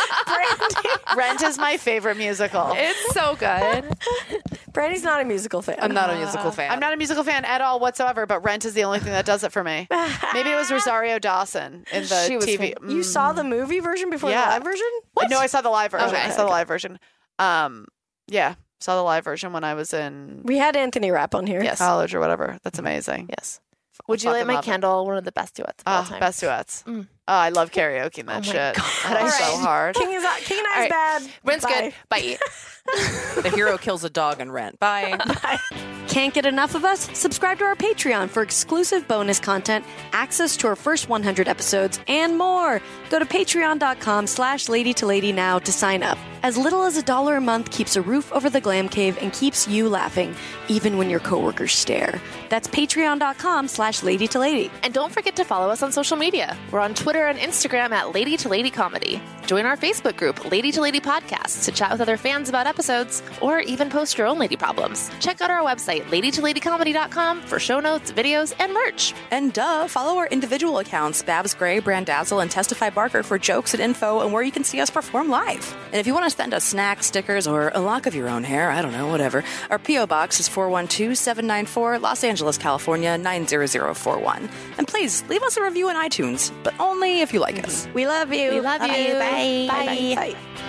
Speaker 8: Rent is my favorite musical.
Speaker 6: It's so good.
Speaker 4: Brandy's not a musical fan.
Speaker 5: I'm not a musical fan.
Speaker 8: I'm not a musical fan at all whatsoever, but Rent is the only thing that does it for me. Maybe it was Rosario Dawson in the
Speaker 6: She was
Speaker 8: TV.
Speaker 4: You saw the movie version before
Speaker 8: Yeah.
Speaker 4: the live version?
Speaker 8: No, I saw the live version.
Speaker 6: Okay.
Speaker 8: I saw the live version. Yeah, saw the live version when I was in
Speaker 4: We had Anthony Rapp on here.
Speaker 6: Yes.
Speaker 8: college or whatever. That's amazing.
Speaker 6: Yes. Would you light
Speaker 8: Fucking
Speaker 6: my
Speaker 8: love it.
Speaker 6: candle? One of the best duets of all time.
Speaker 8: Best duets. Oh, I love karaoke and that
Speaker 6: my
Speaker 8: shit.
Speaker 6: God.
Speaker 8: That is so
Speaker 4: All right.
Speaker 8: hard.
Speaker 4: King and I is
Speaker 6: All right.
Speaker 4: bad.
Speaker 6: Rent's
Speaker 4: Bye.
Speaker 6: good. Bye.
Speaker 5: The hero kills a dog in Rent. Bye.
Speaker 4: Can't get enough of us? Subscribe to our Patreon for exclusive bonus content, access to our first 100 episodes, and more. Go to patreon.com/ladytolady now to sign up. As little as $1 a month keeps a roof over the glam cave and keeps you laughing, even when your coworkers stare. That's patreon.com/ladytolady.
Speaker 6: And don't forget to follow us on social media. We're on Twitter and Instagram at Lady to Lady Comedy. Join our Facebook group, Lady to Lady Podcasts, to chat with other fans about episodes, or even post your own lady problems. Check out our website, ladytoladycomedy.com, for show notes, videos, and merch.
Speaker 5: And follow our individual accounts, Babs Gray, Brandazzle, and Testify Barker for jokes and info and where you can see us perform live. And if you want to send us snacks, stickers, or a lock of your own hair, I don't know, whatever, our P.O. Box is 412-794, Los Angeles, California, 90041. And please, leave us a review on iTunes, but only if you like us.
Speaker 4: We love you.
Speaker 6: We love you.
Speaker 4: Bye.
Speaker 6: Bye.
Speaker 4: Bye.